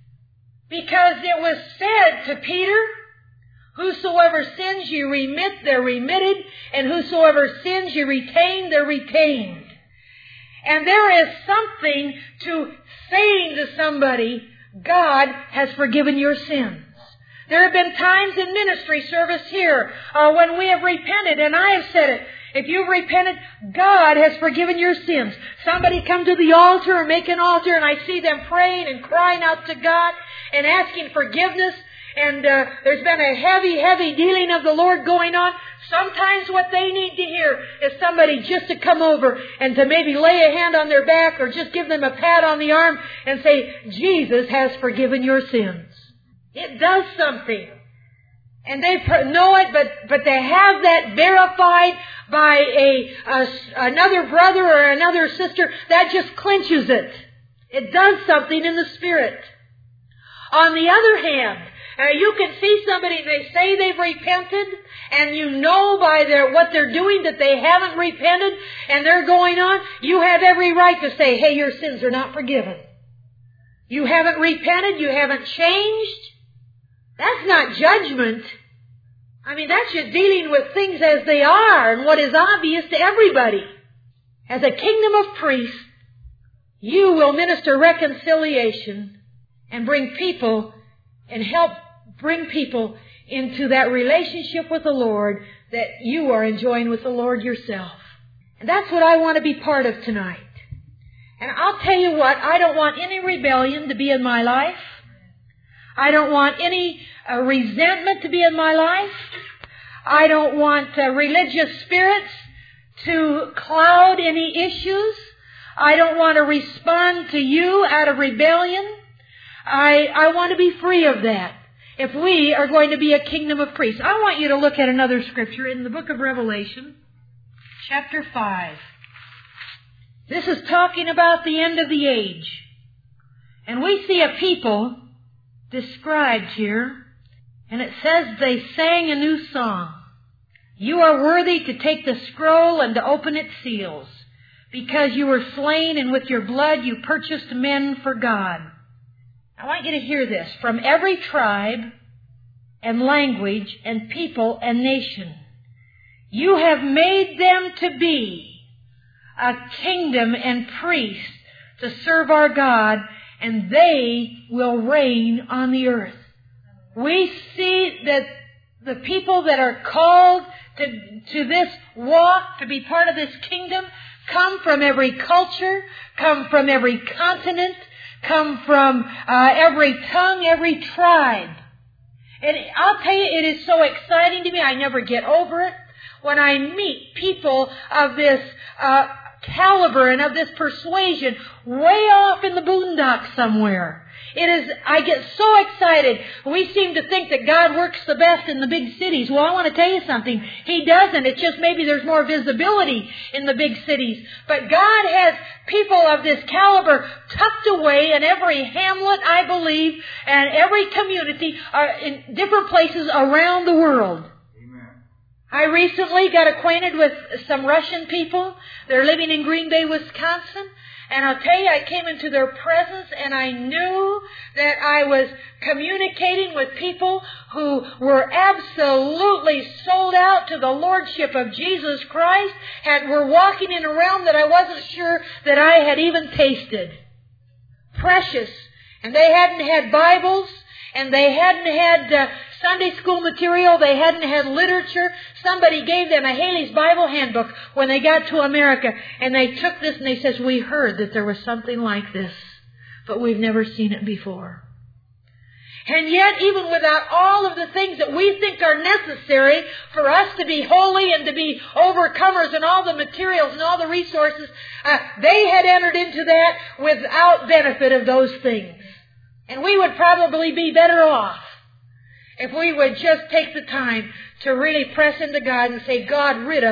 Because it was said to Peter, whosoever sins ye remit, they're remitted, and whosoever sins ye retain, they're retained. And there is something to saying to somebody, God has forgiven your sins. There have been times in ministry service here when we have repented, and I have said it. If you've repented, God has forgiven your sins. Somebody come to the altar or make an altar, and I see them praying and crying out to God and asking forgiveness. And there's been a heavy, heavy dealing of the Lord going on. Sometimes what they need to hear is somebody just to come over and to maybe lay a hand on their back or just give them a pat on the arm and say, Jesus has forgiven your sins. It does something. And they know it, but to have that verified by another brother or another sister, that just clinches it. It does something in the Spirit. On the other hand, you can see somebody, they say they've repented, and you know by what they're doing that they haven't repented, and they're going on. You have every right to say, hey, your sins are not forgiven. You haven't repented, you haven't changed. That's not judgment. I mean, that's just dealing with things as they are and what is obvious to everybody. As a kingdom of priests, you will minister reconciliation and bring people and help bring people into that relationship with the Lord that you are enjoying with the Lord yourself. And that's what I want to be part of tonight. And I'll tell you what, I don't want any rebellion to be in my life. I don't want any resentment to be in my life. I don't want religious spirits to cloud any issues. I don't want to respond to you out of rebellion. I want to be free of that if we are going to be a kingdom of priests. I want you to look at another scripture in the book of Revelation, chapter 5. This is talking about the end of the age. And we see a people described here, and it says they sang a new song. You are worthy to take the scroll and to open its seals, because you were slain, and with your blood you purchased men for God. I want you to hear this. From every tribe and language and people and nation, you have made them to be a kingdom and priests to serve our God, and they will reign on the earth. We see that the people that are called to this walk, to be part of this kingdom, come from every culture, come from every continent, come from every tongue, every tribe. And I'll tell you, it is so exciting to me. I never get over it when I meet people of this caliber and of this persuasion way off in the boondocks somewhere. I get so excited. We seem to think that God works the best in the big cities. Well, I want to tell you something. He doesn't. It's just maybe there's more visibility in the big cities. But God has people of this caliber tucked away in every hamlet, I believe, and every community in different places around the world. I recently got acquainted with some Russian people. They're living in Green Bay, Wisconsin. And I'll tell you, I came into their presence and I knew that I was communicating with people who were absolutely sold out to the Lordship of Jesus Christ and were walking in a realm that I wasn't sure that I had even tasted. Precious. And they hadn't had Bibles, and they hadn't had Sunday school material. They hadn't had literature. Somebody gave them a Haley's Bible Handbook when they got to America. And they took this and they says, we heard that there was something like this, but we've never seen it before. And yet, even without all of the things that we think are necessary for us to be holy and to be overcomers and all the materials and all the resources, they had entered into that without benefit of those things. And we would probably be better off if we would just take the time to really press into God and say, God, rid us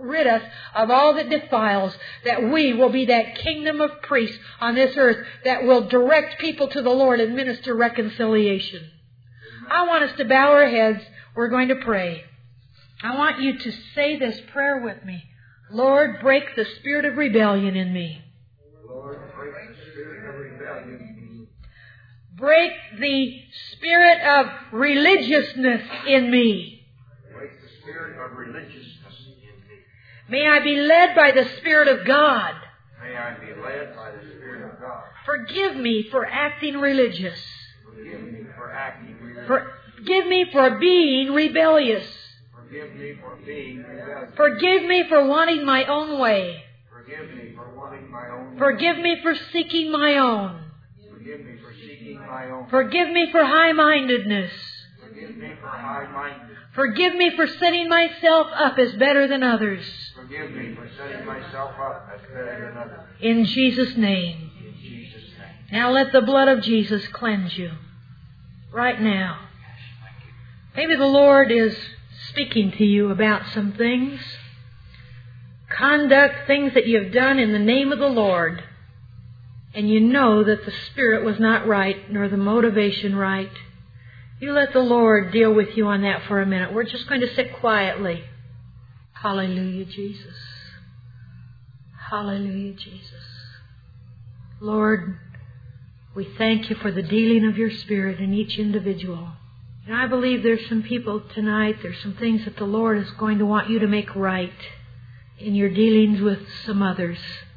rid us of all that defiles, that we will be that kingdom of priests on this earth that will direct people to the Lord and minister reconciliation. I want us to bow our heads. We're going to pray. I want you to say this prayer with me. Lord, break the spirit of rebellion in me. Lord, break the spirit of rebellion in me. Break the spirit of religiousness in me. Break the spirit of religiousness in me. May I be led by the Spirit of God. May I be led by the Spirit of God. Forgive me for acting religious. Forgive me for acting religious. Forgive me for being rebellious. Forgive me for being rebellious. Forgive me for wanting my own way. Forgive me for wanting my own way. Forgive me for seeking my own. Forgive me for seeking my own. Forgive me for high-mindedness. Forgive me for high-mindedness. Forgive me for setting myself up as better than others. Forgive me for setting myself up as better than others. In Jesus' name. In Jesus' name. Now let the blood of Jesus cleanse you. Right now. Maybe the Lord is speaking to you about some things. Conduct, things that you've done in the name of the Lord. And you know that the spirit was not right, nor the motivation right. You let the Lord deal with you on that for a minute. We're just going to sit quietly. Hallelujah, Jesus. Hallelujah, Jesus. Lord, we thank you for the dealing of your Spirit in each individual. And I believe there's some people tonight, there's some things that the Lord is going to want you to make right in your dealings with some others.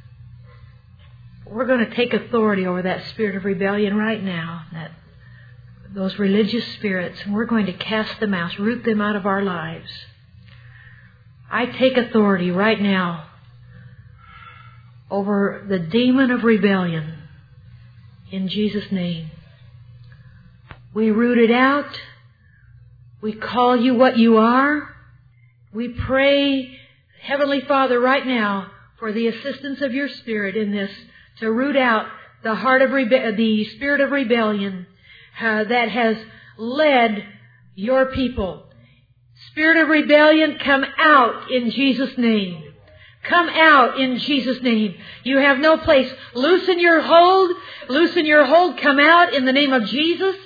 We're going to take authority over that spirit of rebellion right now, those religious spirits, and we're going to cast them out, root them out of our lives. I take authority right now over the demon of rebellion in Jesus' name. We root it out. We call you what you are. We pray, Heavenly Father, right now for the assistance of your Spirit in this to root out the heart of the spirit of rebellion that has led your people. Spirit of rebellion, come out in Jesus' name. Come out in Jesus' name. You have no place. Loosen your hold. Loosen your hold. Come out in the name of Jesus.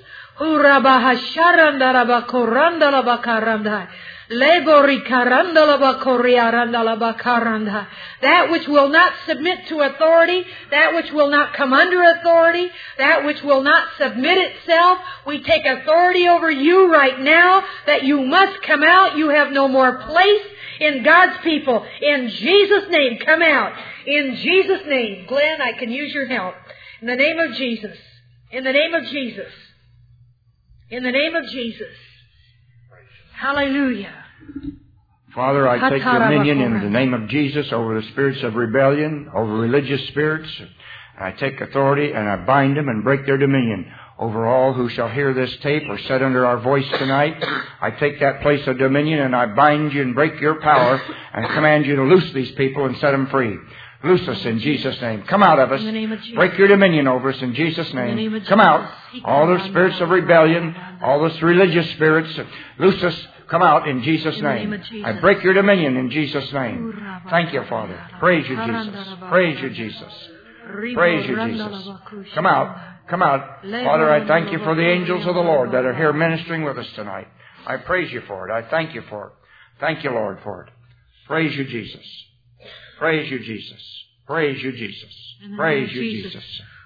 That which will not submit to authority, that which will not come under authority, that which will not submit itself, we take authority over you right now, that you must come out. You have no more place in God's people. In Jesus' name, come out. In Jesus' name. Glenn, I can use your help. In the name of Jesus. In the name of Jesus. In the name of Jesus. Hallelujah. Father, I take dominion in the name of Jesus over the spirits of rebellion, over religious spirits. I take authority and I bind them and break their dominion over all who shall hear this tape or sit under our voice tonight. I take that place of dominion and I bind you and break your power and command you to loose these people and set them free. Loose us in Jesus' name. Come out of us. Break your dominion over us in Jesus' name. Come out. All those spirits of rebellion, all those religious spirits, loose us. Come out in Jesus' name. I break your dominion in Jesus' name. Thank you, Father. Praise you, Jesus. Praise you, Jesus. Praise you, Jesus. Come out. Come out. Father, I thank you for the angels of the Lord that are here ministering with us tonight. I praise you for it. I thank you for it. Thank you, Lord, for it. Praise you, Jesus. Praise you, Jesus. Praise you, Jesus. Praise you, Jesus.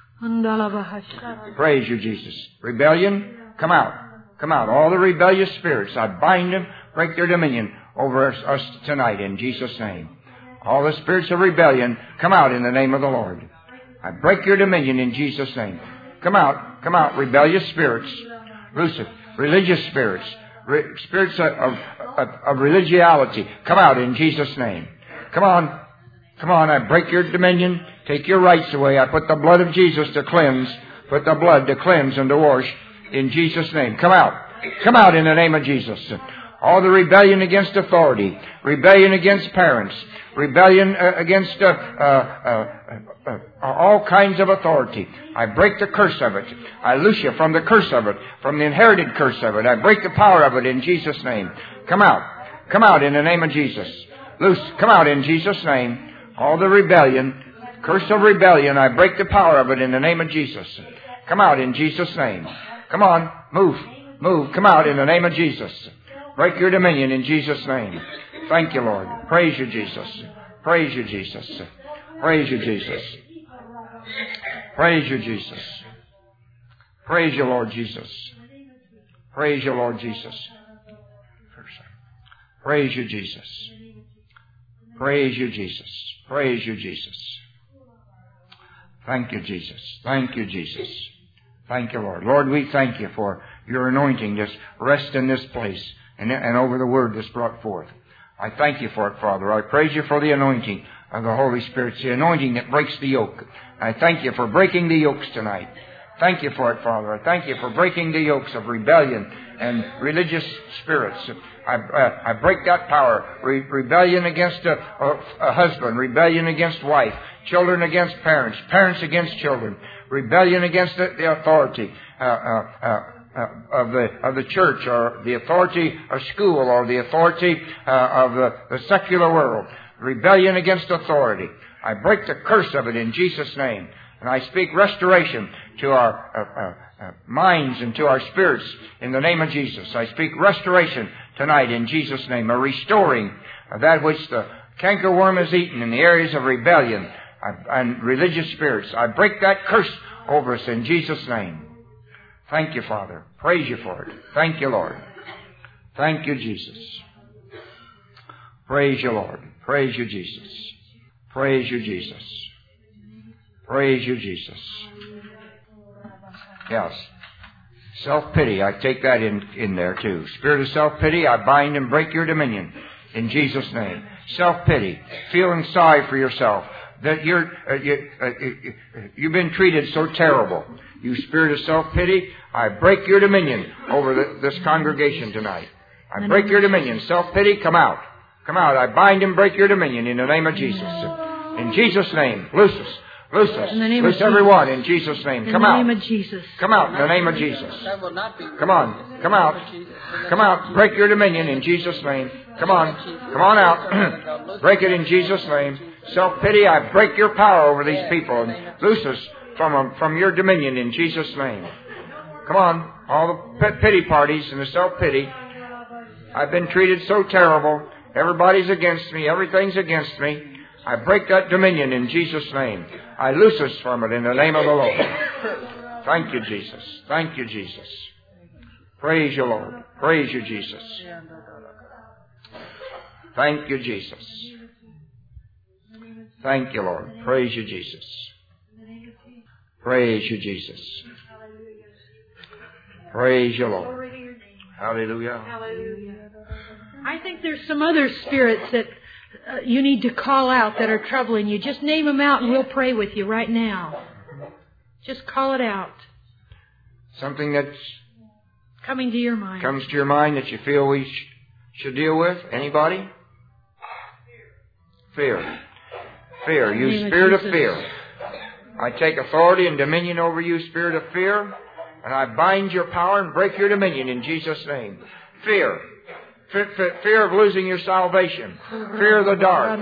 Praise you, Jesus. Rebellion, come out. Come out. All the rebellious spirits, I bind them, break their dominion over us tonight in Jesus' name. All the spirits of rebellion, come out in the name of the Lord. I break your dominion in Jesus' name. Come out. Come out. Rebellious spirits. Loose it. Religious spirits. Spirits of religiosity. Come out in Jesus' name. Come on. Come on. I break your dominion. Take your rights away. I put the blood of Jesus to cleanse. Put the blood to cleanse and to wash in Jesus' name. Come out. Come out in the name of Jesus. All the rebellion against authority. Rebellion against parents. Rebellion against all kinds of authority. I break the curse of it. I loose you from the curse of it, from the inherited curse of it. I break the power of it in Jesus' name. Come out. Come out in the name of Jesus. Loose. Come out in Jesus' name. All the rebellion, curse of rebellion, I break the power of it in the name of Jesus. Come out in Jesus' name. Come on. Move. Move. Come out in the name of Jesus. Break your dominion in Jesus' name. Thank you, Lord. Praise you, Jesus. Praise you, Jesus. Praise you, Jesus. Praise you, Jesus. Praise you, Lord Jesus. Praise you, Lord Jesus. Praise you, Jesus. Praise you, Jesus. Praise you, Jesus. Thank you, Jesus. Thank you, Jesus. Thank you, Lord. Lord, we thank you for your anointing just rest in this place and over the word that's brought forth. I thank you for it, Father. I praise you for the anointing of the Holy Spirit. It's the anointing that breaks the yoke. I thank you for breaking the yokes tonight. Thank you for it, Father. I thank you for breaking the yokes of rebellion and religious spirits. I break that power. Rebellion against a husband, rebellion against wife, children against parents, parents against children, rebellion against the authority of the church, or the authority of school, or the authority of the secular world. Rebellion against authority. I break the curse of it in Jesus' name. And I speak restoration to our minds and to our spirits in the name of Jesus. I speak restoration tonight in Jesus' name. A restoring of that which the cankerworm has eaten in the areas of rebellion and religious spirits. I break that curse over us in Jesus' name. Thank you, Father. Praise you for it. Thank you, Lord. Thank you, Jesus. Praise you, Lord. Praise you, Jesus. Praise you, Jesus. Praise you, Jesus. Yes. Self-pity, I take that in there too. Spirit of self-pity, I bind and break your dominion in Jesus' name. Self-pity, feeling sorry for yourself, that you've been treated so terrible. You spirit of self-pity, I break your dominion over this congregation tonight. I break your dominion. Self-pity, come out. Come out. I bind and break your dominion in the name of Jesus. In Jesus' name, loose us. Loose us. Loose everyone in Jesus' name. Come out. In the name of Jesus. Come out in the name of Jesus. Come on. Come out. Come out. Break your dominion in Jesus' name. Come on. Come on out. Break it in Jesus' name. Self-pity, I break your power over these people and loose us from your dominion in Jesus' name. Come on. All the pity parties and the self-pity. I've been treated so terrible. Everybody's against me. Everything's against me. I break that dominion in Jesus' name. I loose us from it in the name of the Lord. Thank you, Jesus. Thank you, Jesus. Praise you, Lord. Praise you, Jesus. Thank you, Jesus. Thank you, Lord. Praise you, Jesus. Praise you, Jesus. Praise you, Lord. Hallelujah. I think there's some other spirits that you need to call out that are troubling you. Just name them out and we'll pray with you right now. Just call it out. Something that's coming to your mind. Comes to your mind that you feel we should deal with? Anybody? Fear. Fear. You spirit of fear. I take authority and dominion over you, spirit of fear, and I bind your power and break your dominion in Jesus' name. Fear. Fear of losing your salvation. Fear of the dark.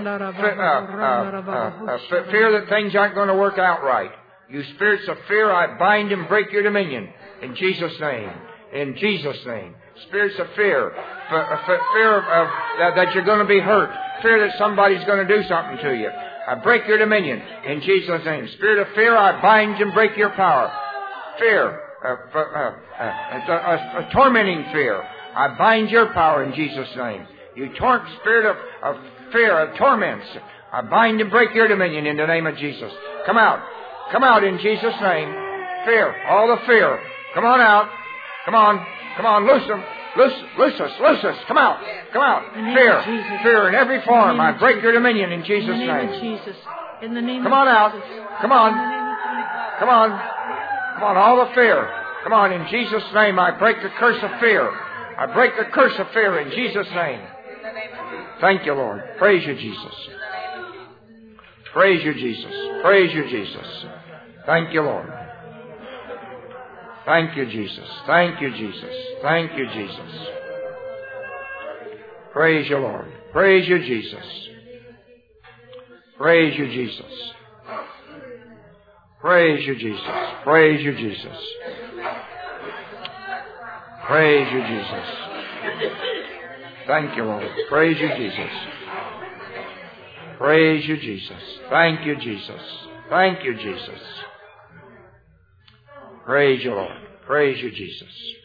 Fear that things aren't going to work out right. You spirits of fear, I bind and break your dominion in Jesus' name. In Jesus' name. Spirits of fear. Fear of that you're going to be hurt. Fear that somebody's going to do something to you. I break your dominion in Jesus' name. Spirit of fear, I bind and break your power. Fear. A tormenting fear. I bind your power in Jesus' name. You spirit of fear, of torments. I bind and break your dominion in the name of Jesus. Come out. Come out in Jesus' name. Fear. All the fear. Come on out. Come on. Come on. Loose them. Loose us. Loose us. Come out. Come out. Fear. Fear in every form. I break your dominion in Jesus' name. In the name of Jesus. In the name Come on out. Come on. Come on. Come on. All the fear. Come on. In Jesus' name, I break the curse of fear. I break the curse of fear in Jesus' name. Thank you, Lord. Praise you, Jesus. Praise you, Jesus. Praise you, Jesus. Thank you, Lord. Thank you, Jesus. Thank you, Jesus. Thank you, Jesus. Praise you, Lord. Praise you, Jesus. Praise you, Jesus. Praise you, Jesus. Praise you, Jesus. Praise you, Jesus. Thank you, Lord. Praise you, Jesus. Praise you, Jesus. Thank you, Jesus. Thank you, Jesus. Praise you, Lord. Praise you, Jesus.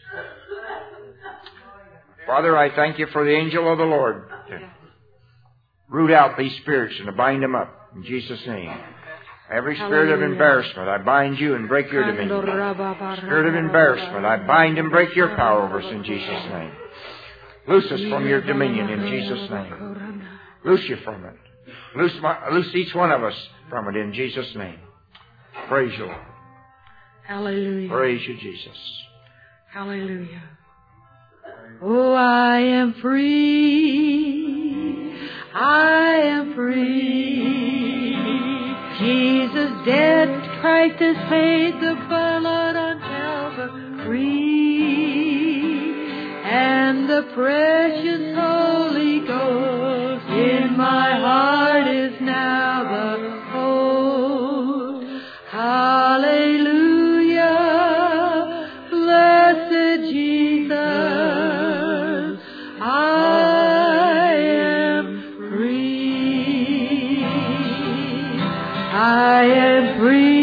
Father, I thank you for the angel of the Lord to root out these spirits and to bind them up in Jesus' name. Every spirit of embarrassment, I bind you and break your dominion. Spirit of embarrassment, I bind and break your power over us in Jesus' name. Loose us from your dominion in Jesus' name. Loose you from it. Loose each one of us from it in Jesus' name. Praise you, Lord. Hallelujah. Praise you, Jesus. Hallelujah. Oh, I am free. I am free. Jesus dead, Christ has paid the blood on Calvary, and the precious Holy Ghost in my heart is now the hope. Hallelujah, blessed Jesus, I am free. I am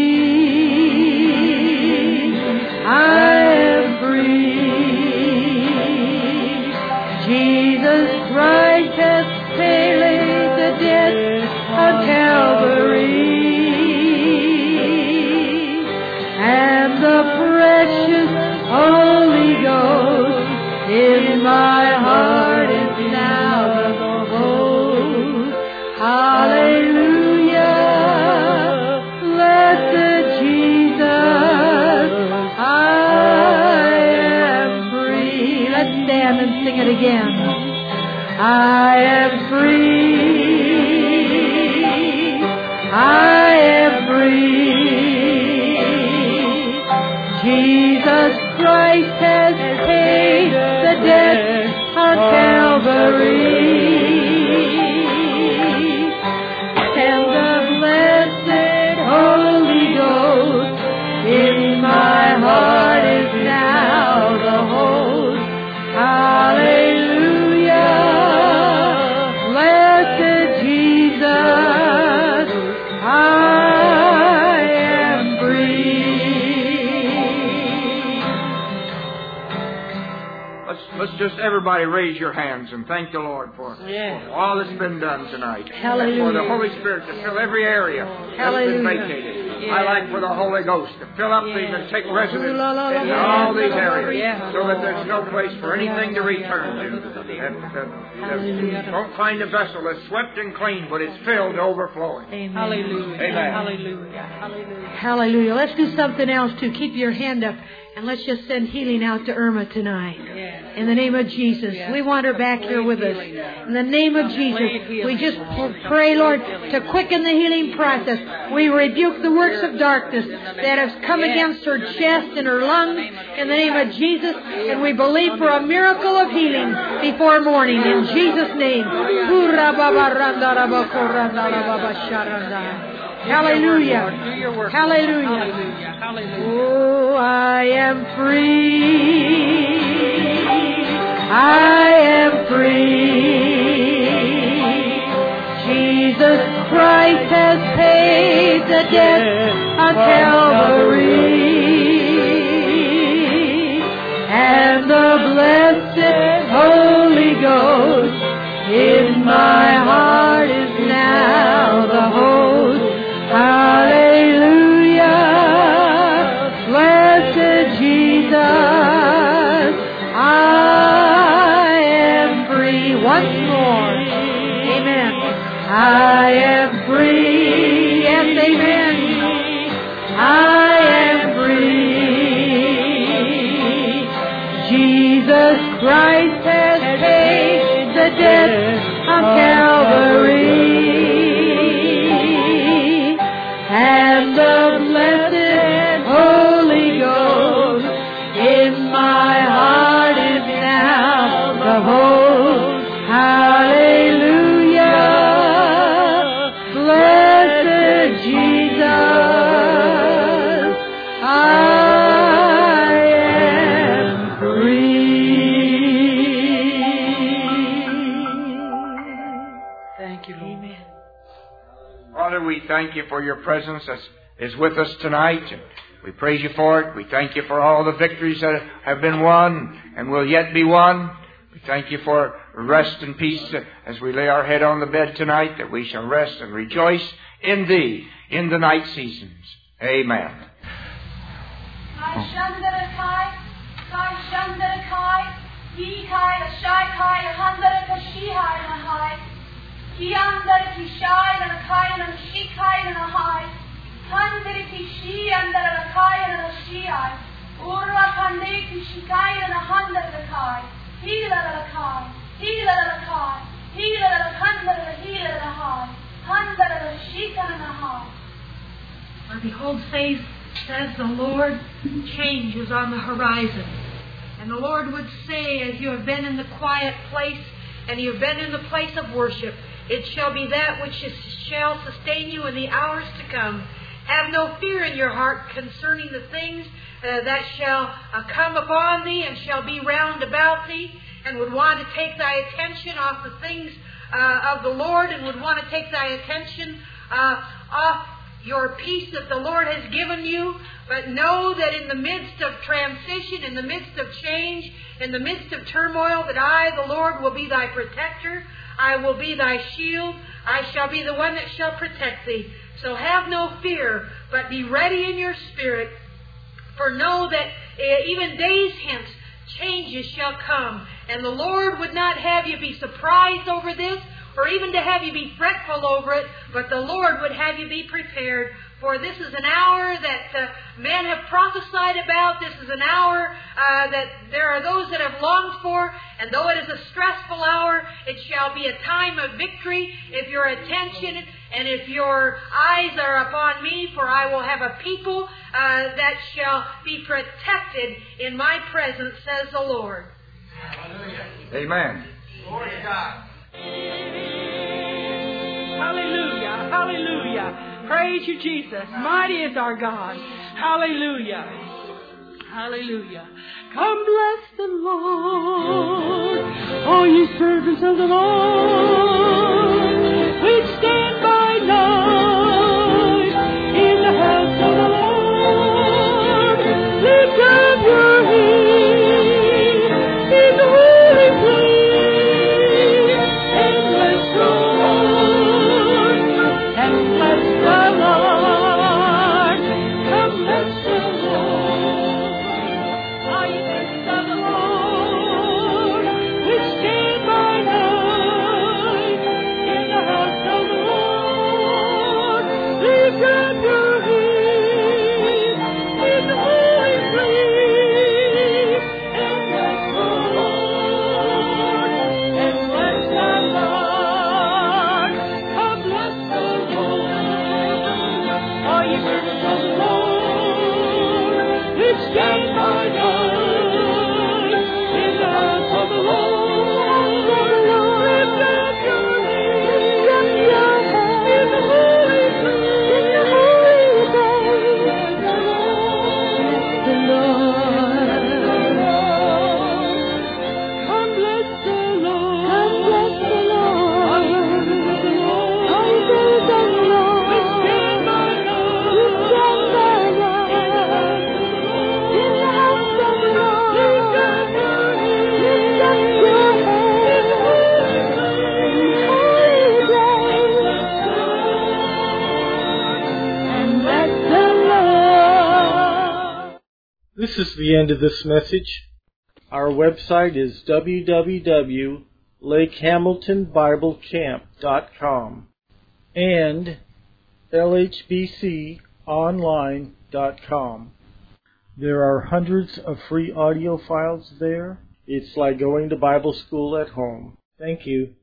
free. I am free. Jesus Christ has paid the debt on Calvary, and the precious Holy Ghost in my heart is now the hope. Hallelujah. Blessed Jesus, I am free. Let's stand and sing it again. I am free. I am free. Jesus Christ has paid the debt on Calvary, and the blessed Holy Ghost in my heart is now the host. Hallelujah, blessed Jesus, I am free. Let's just everybody raise your hands and thank the Lord for all that's been done tonight. Hallelujah. For the Holy Spirit to fill every area that's been vacated. I like for the Holy Ghost to fill up these and take residence in all these areas so that there's no place for anything to return to. Don't find a vessel that's swept and clean, but it's filled to overflowing. Amen. Hallelujah. Amen. Hallelujah. Hallelujah. Hallelujah. Let's do something else too. Keep your hand up and let's just send healing out to Irma tonight. Yes. In the name of Jesus. Yes. We want her back here with us. In the name of Jesus. We just pray, Lord, to quicken the healing process. We rebuke the works of darkness that have come against her chest and her lungs in the name of Jesus. And we believe for a miracle of healing before morning. In Jesus' name. Hallelujah. Hallelujah. Oh, I am free. I am free. Jesus Christ has paid the debt on Calvary, and the blessed Holy Ghost in my heart is now the host. Hallelujah, blessed Jesus, I am free. Once more, amen. I am free, yes, amen. I Father, we thank you for your presence that is with us tonight. And we praise you for it. We thank you for all the victories that have been won and will yet be won. We thank you for rest and peace as we lay our head on the bed tonight, that we shall rest and rejoice in Thee in the night seasons. Amen. For behold, says the Lord, change is on the horizon. And the Lord would say, as you have been in the quiet place, and you have been in the place of worship, it shall be that which shall sustain you in the hours to come. Have no fear in your heart concerning the things that shall come upon thee and shall be round about thee, and would want to take thy attention off the things of the Lord, and would want to take thy attention off your peace that the Lord has given you. But know that in the midst of transition, in the midst of change, in the midst of turmoil, that I, the Lord, will be thy protector. I will be thy shield. I shall be the one that shall protect thee. So have no fear, but be ready in your spirit. For know that even days hence, changes shall come. And the Lord would not have you be surprised over this, or even to have you be fretful over it, but the Lord would have you be prepared. For this is an hour that men have prophesied about. This is an hour that there are those that have longed for. And though it is a stressful hour, it shall be a time of victory if your attention and if your eyes are upon me. For I will have a people that shall be protected in my presence, says the Lord. Hallelujah. Amen. Glory to God. Hallelujah. Hallelujah. Praise you, Jesus. Mighty is our God. Hallelujah. Hallelujah. Come bless the Lord, all ye servants of the Lord, which stand by night in the house of the Lord. Lift up your head in the holy place, and bless the Lord, and bless the Lord. Come bless the Lord, all ye servants of the Lord, which stand by night in the house of the Lord. Lift up your head in the holy place, and bless the Lord, and bless the Lord. Come bless the Lord, all ye servants of the Lord, which stand by night in the house of the Lord. Lift up your head in the holy place, the Lord. Come bless the Lord, all ye servants of the Lord, which stand by night in the house of the Lord. Lift up your head in the holy place, and bless the Lord. This is the end of this message. Our website is www.lakehamiltonbiblecamp.com and lhbconline.com. There are hundreds of free audio files there. It's like going to Bible school at home. Thank you.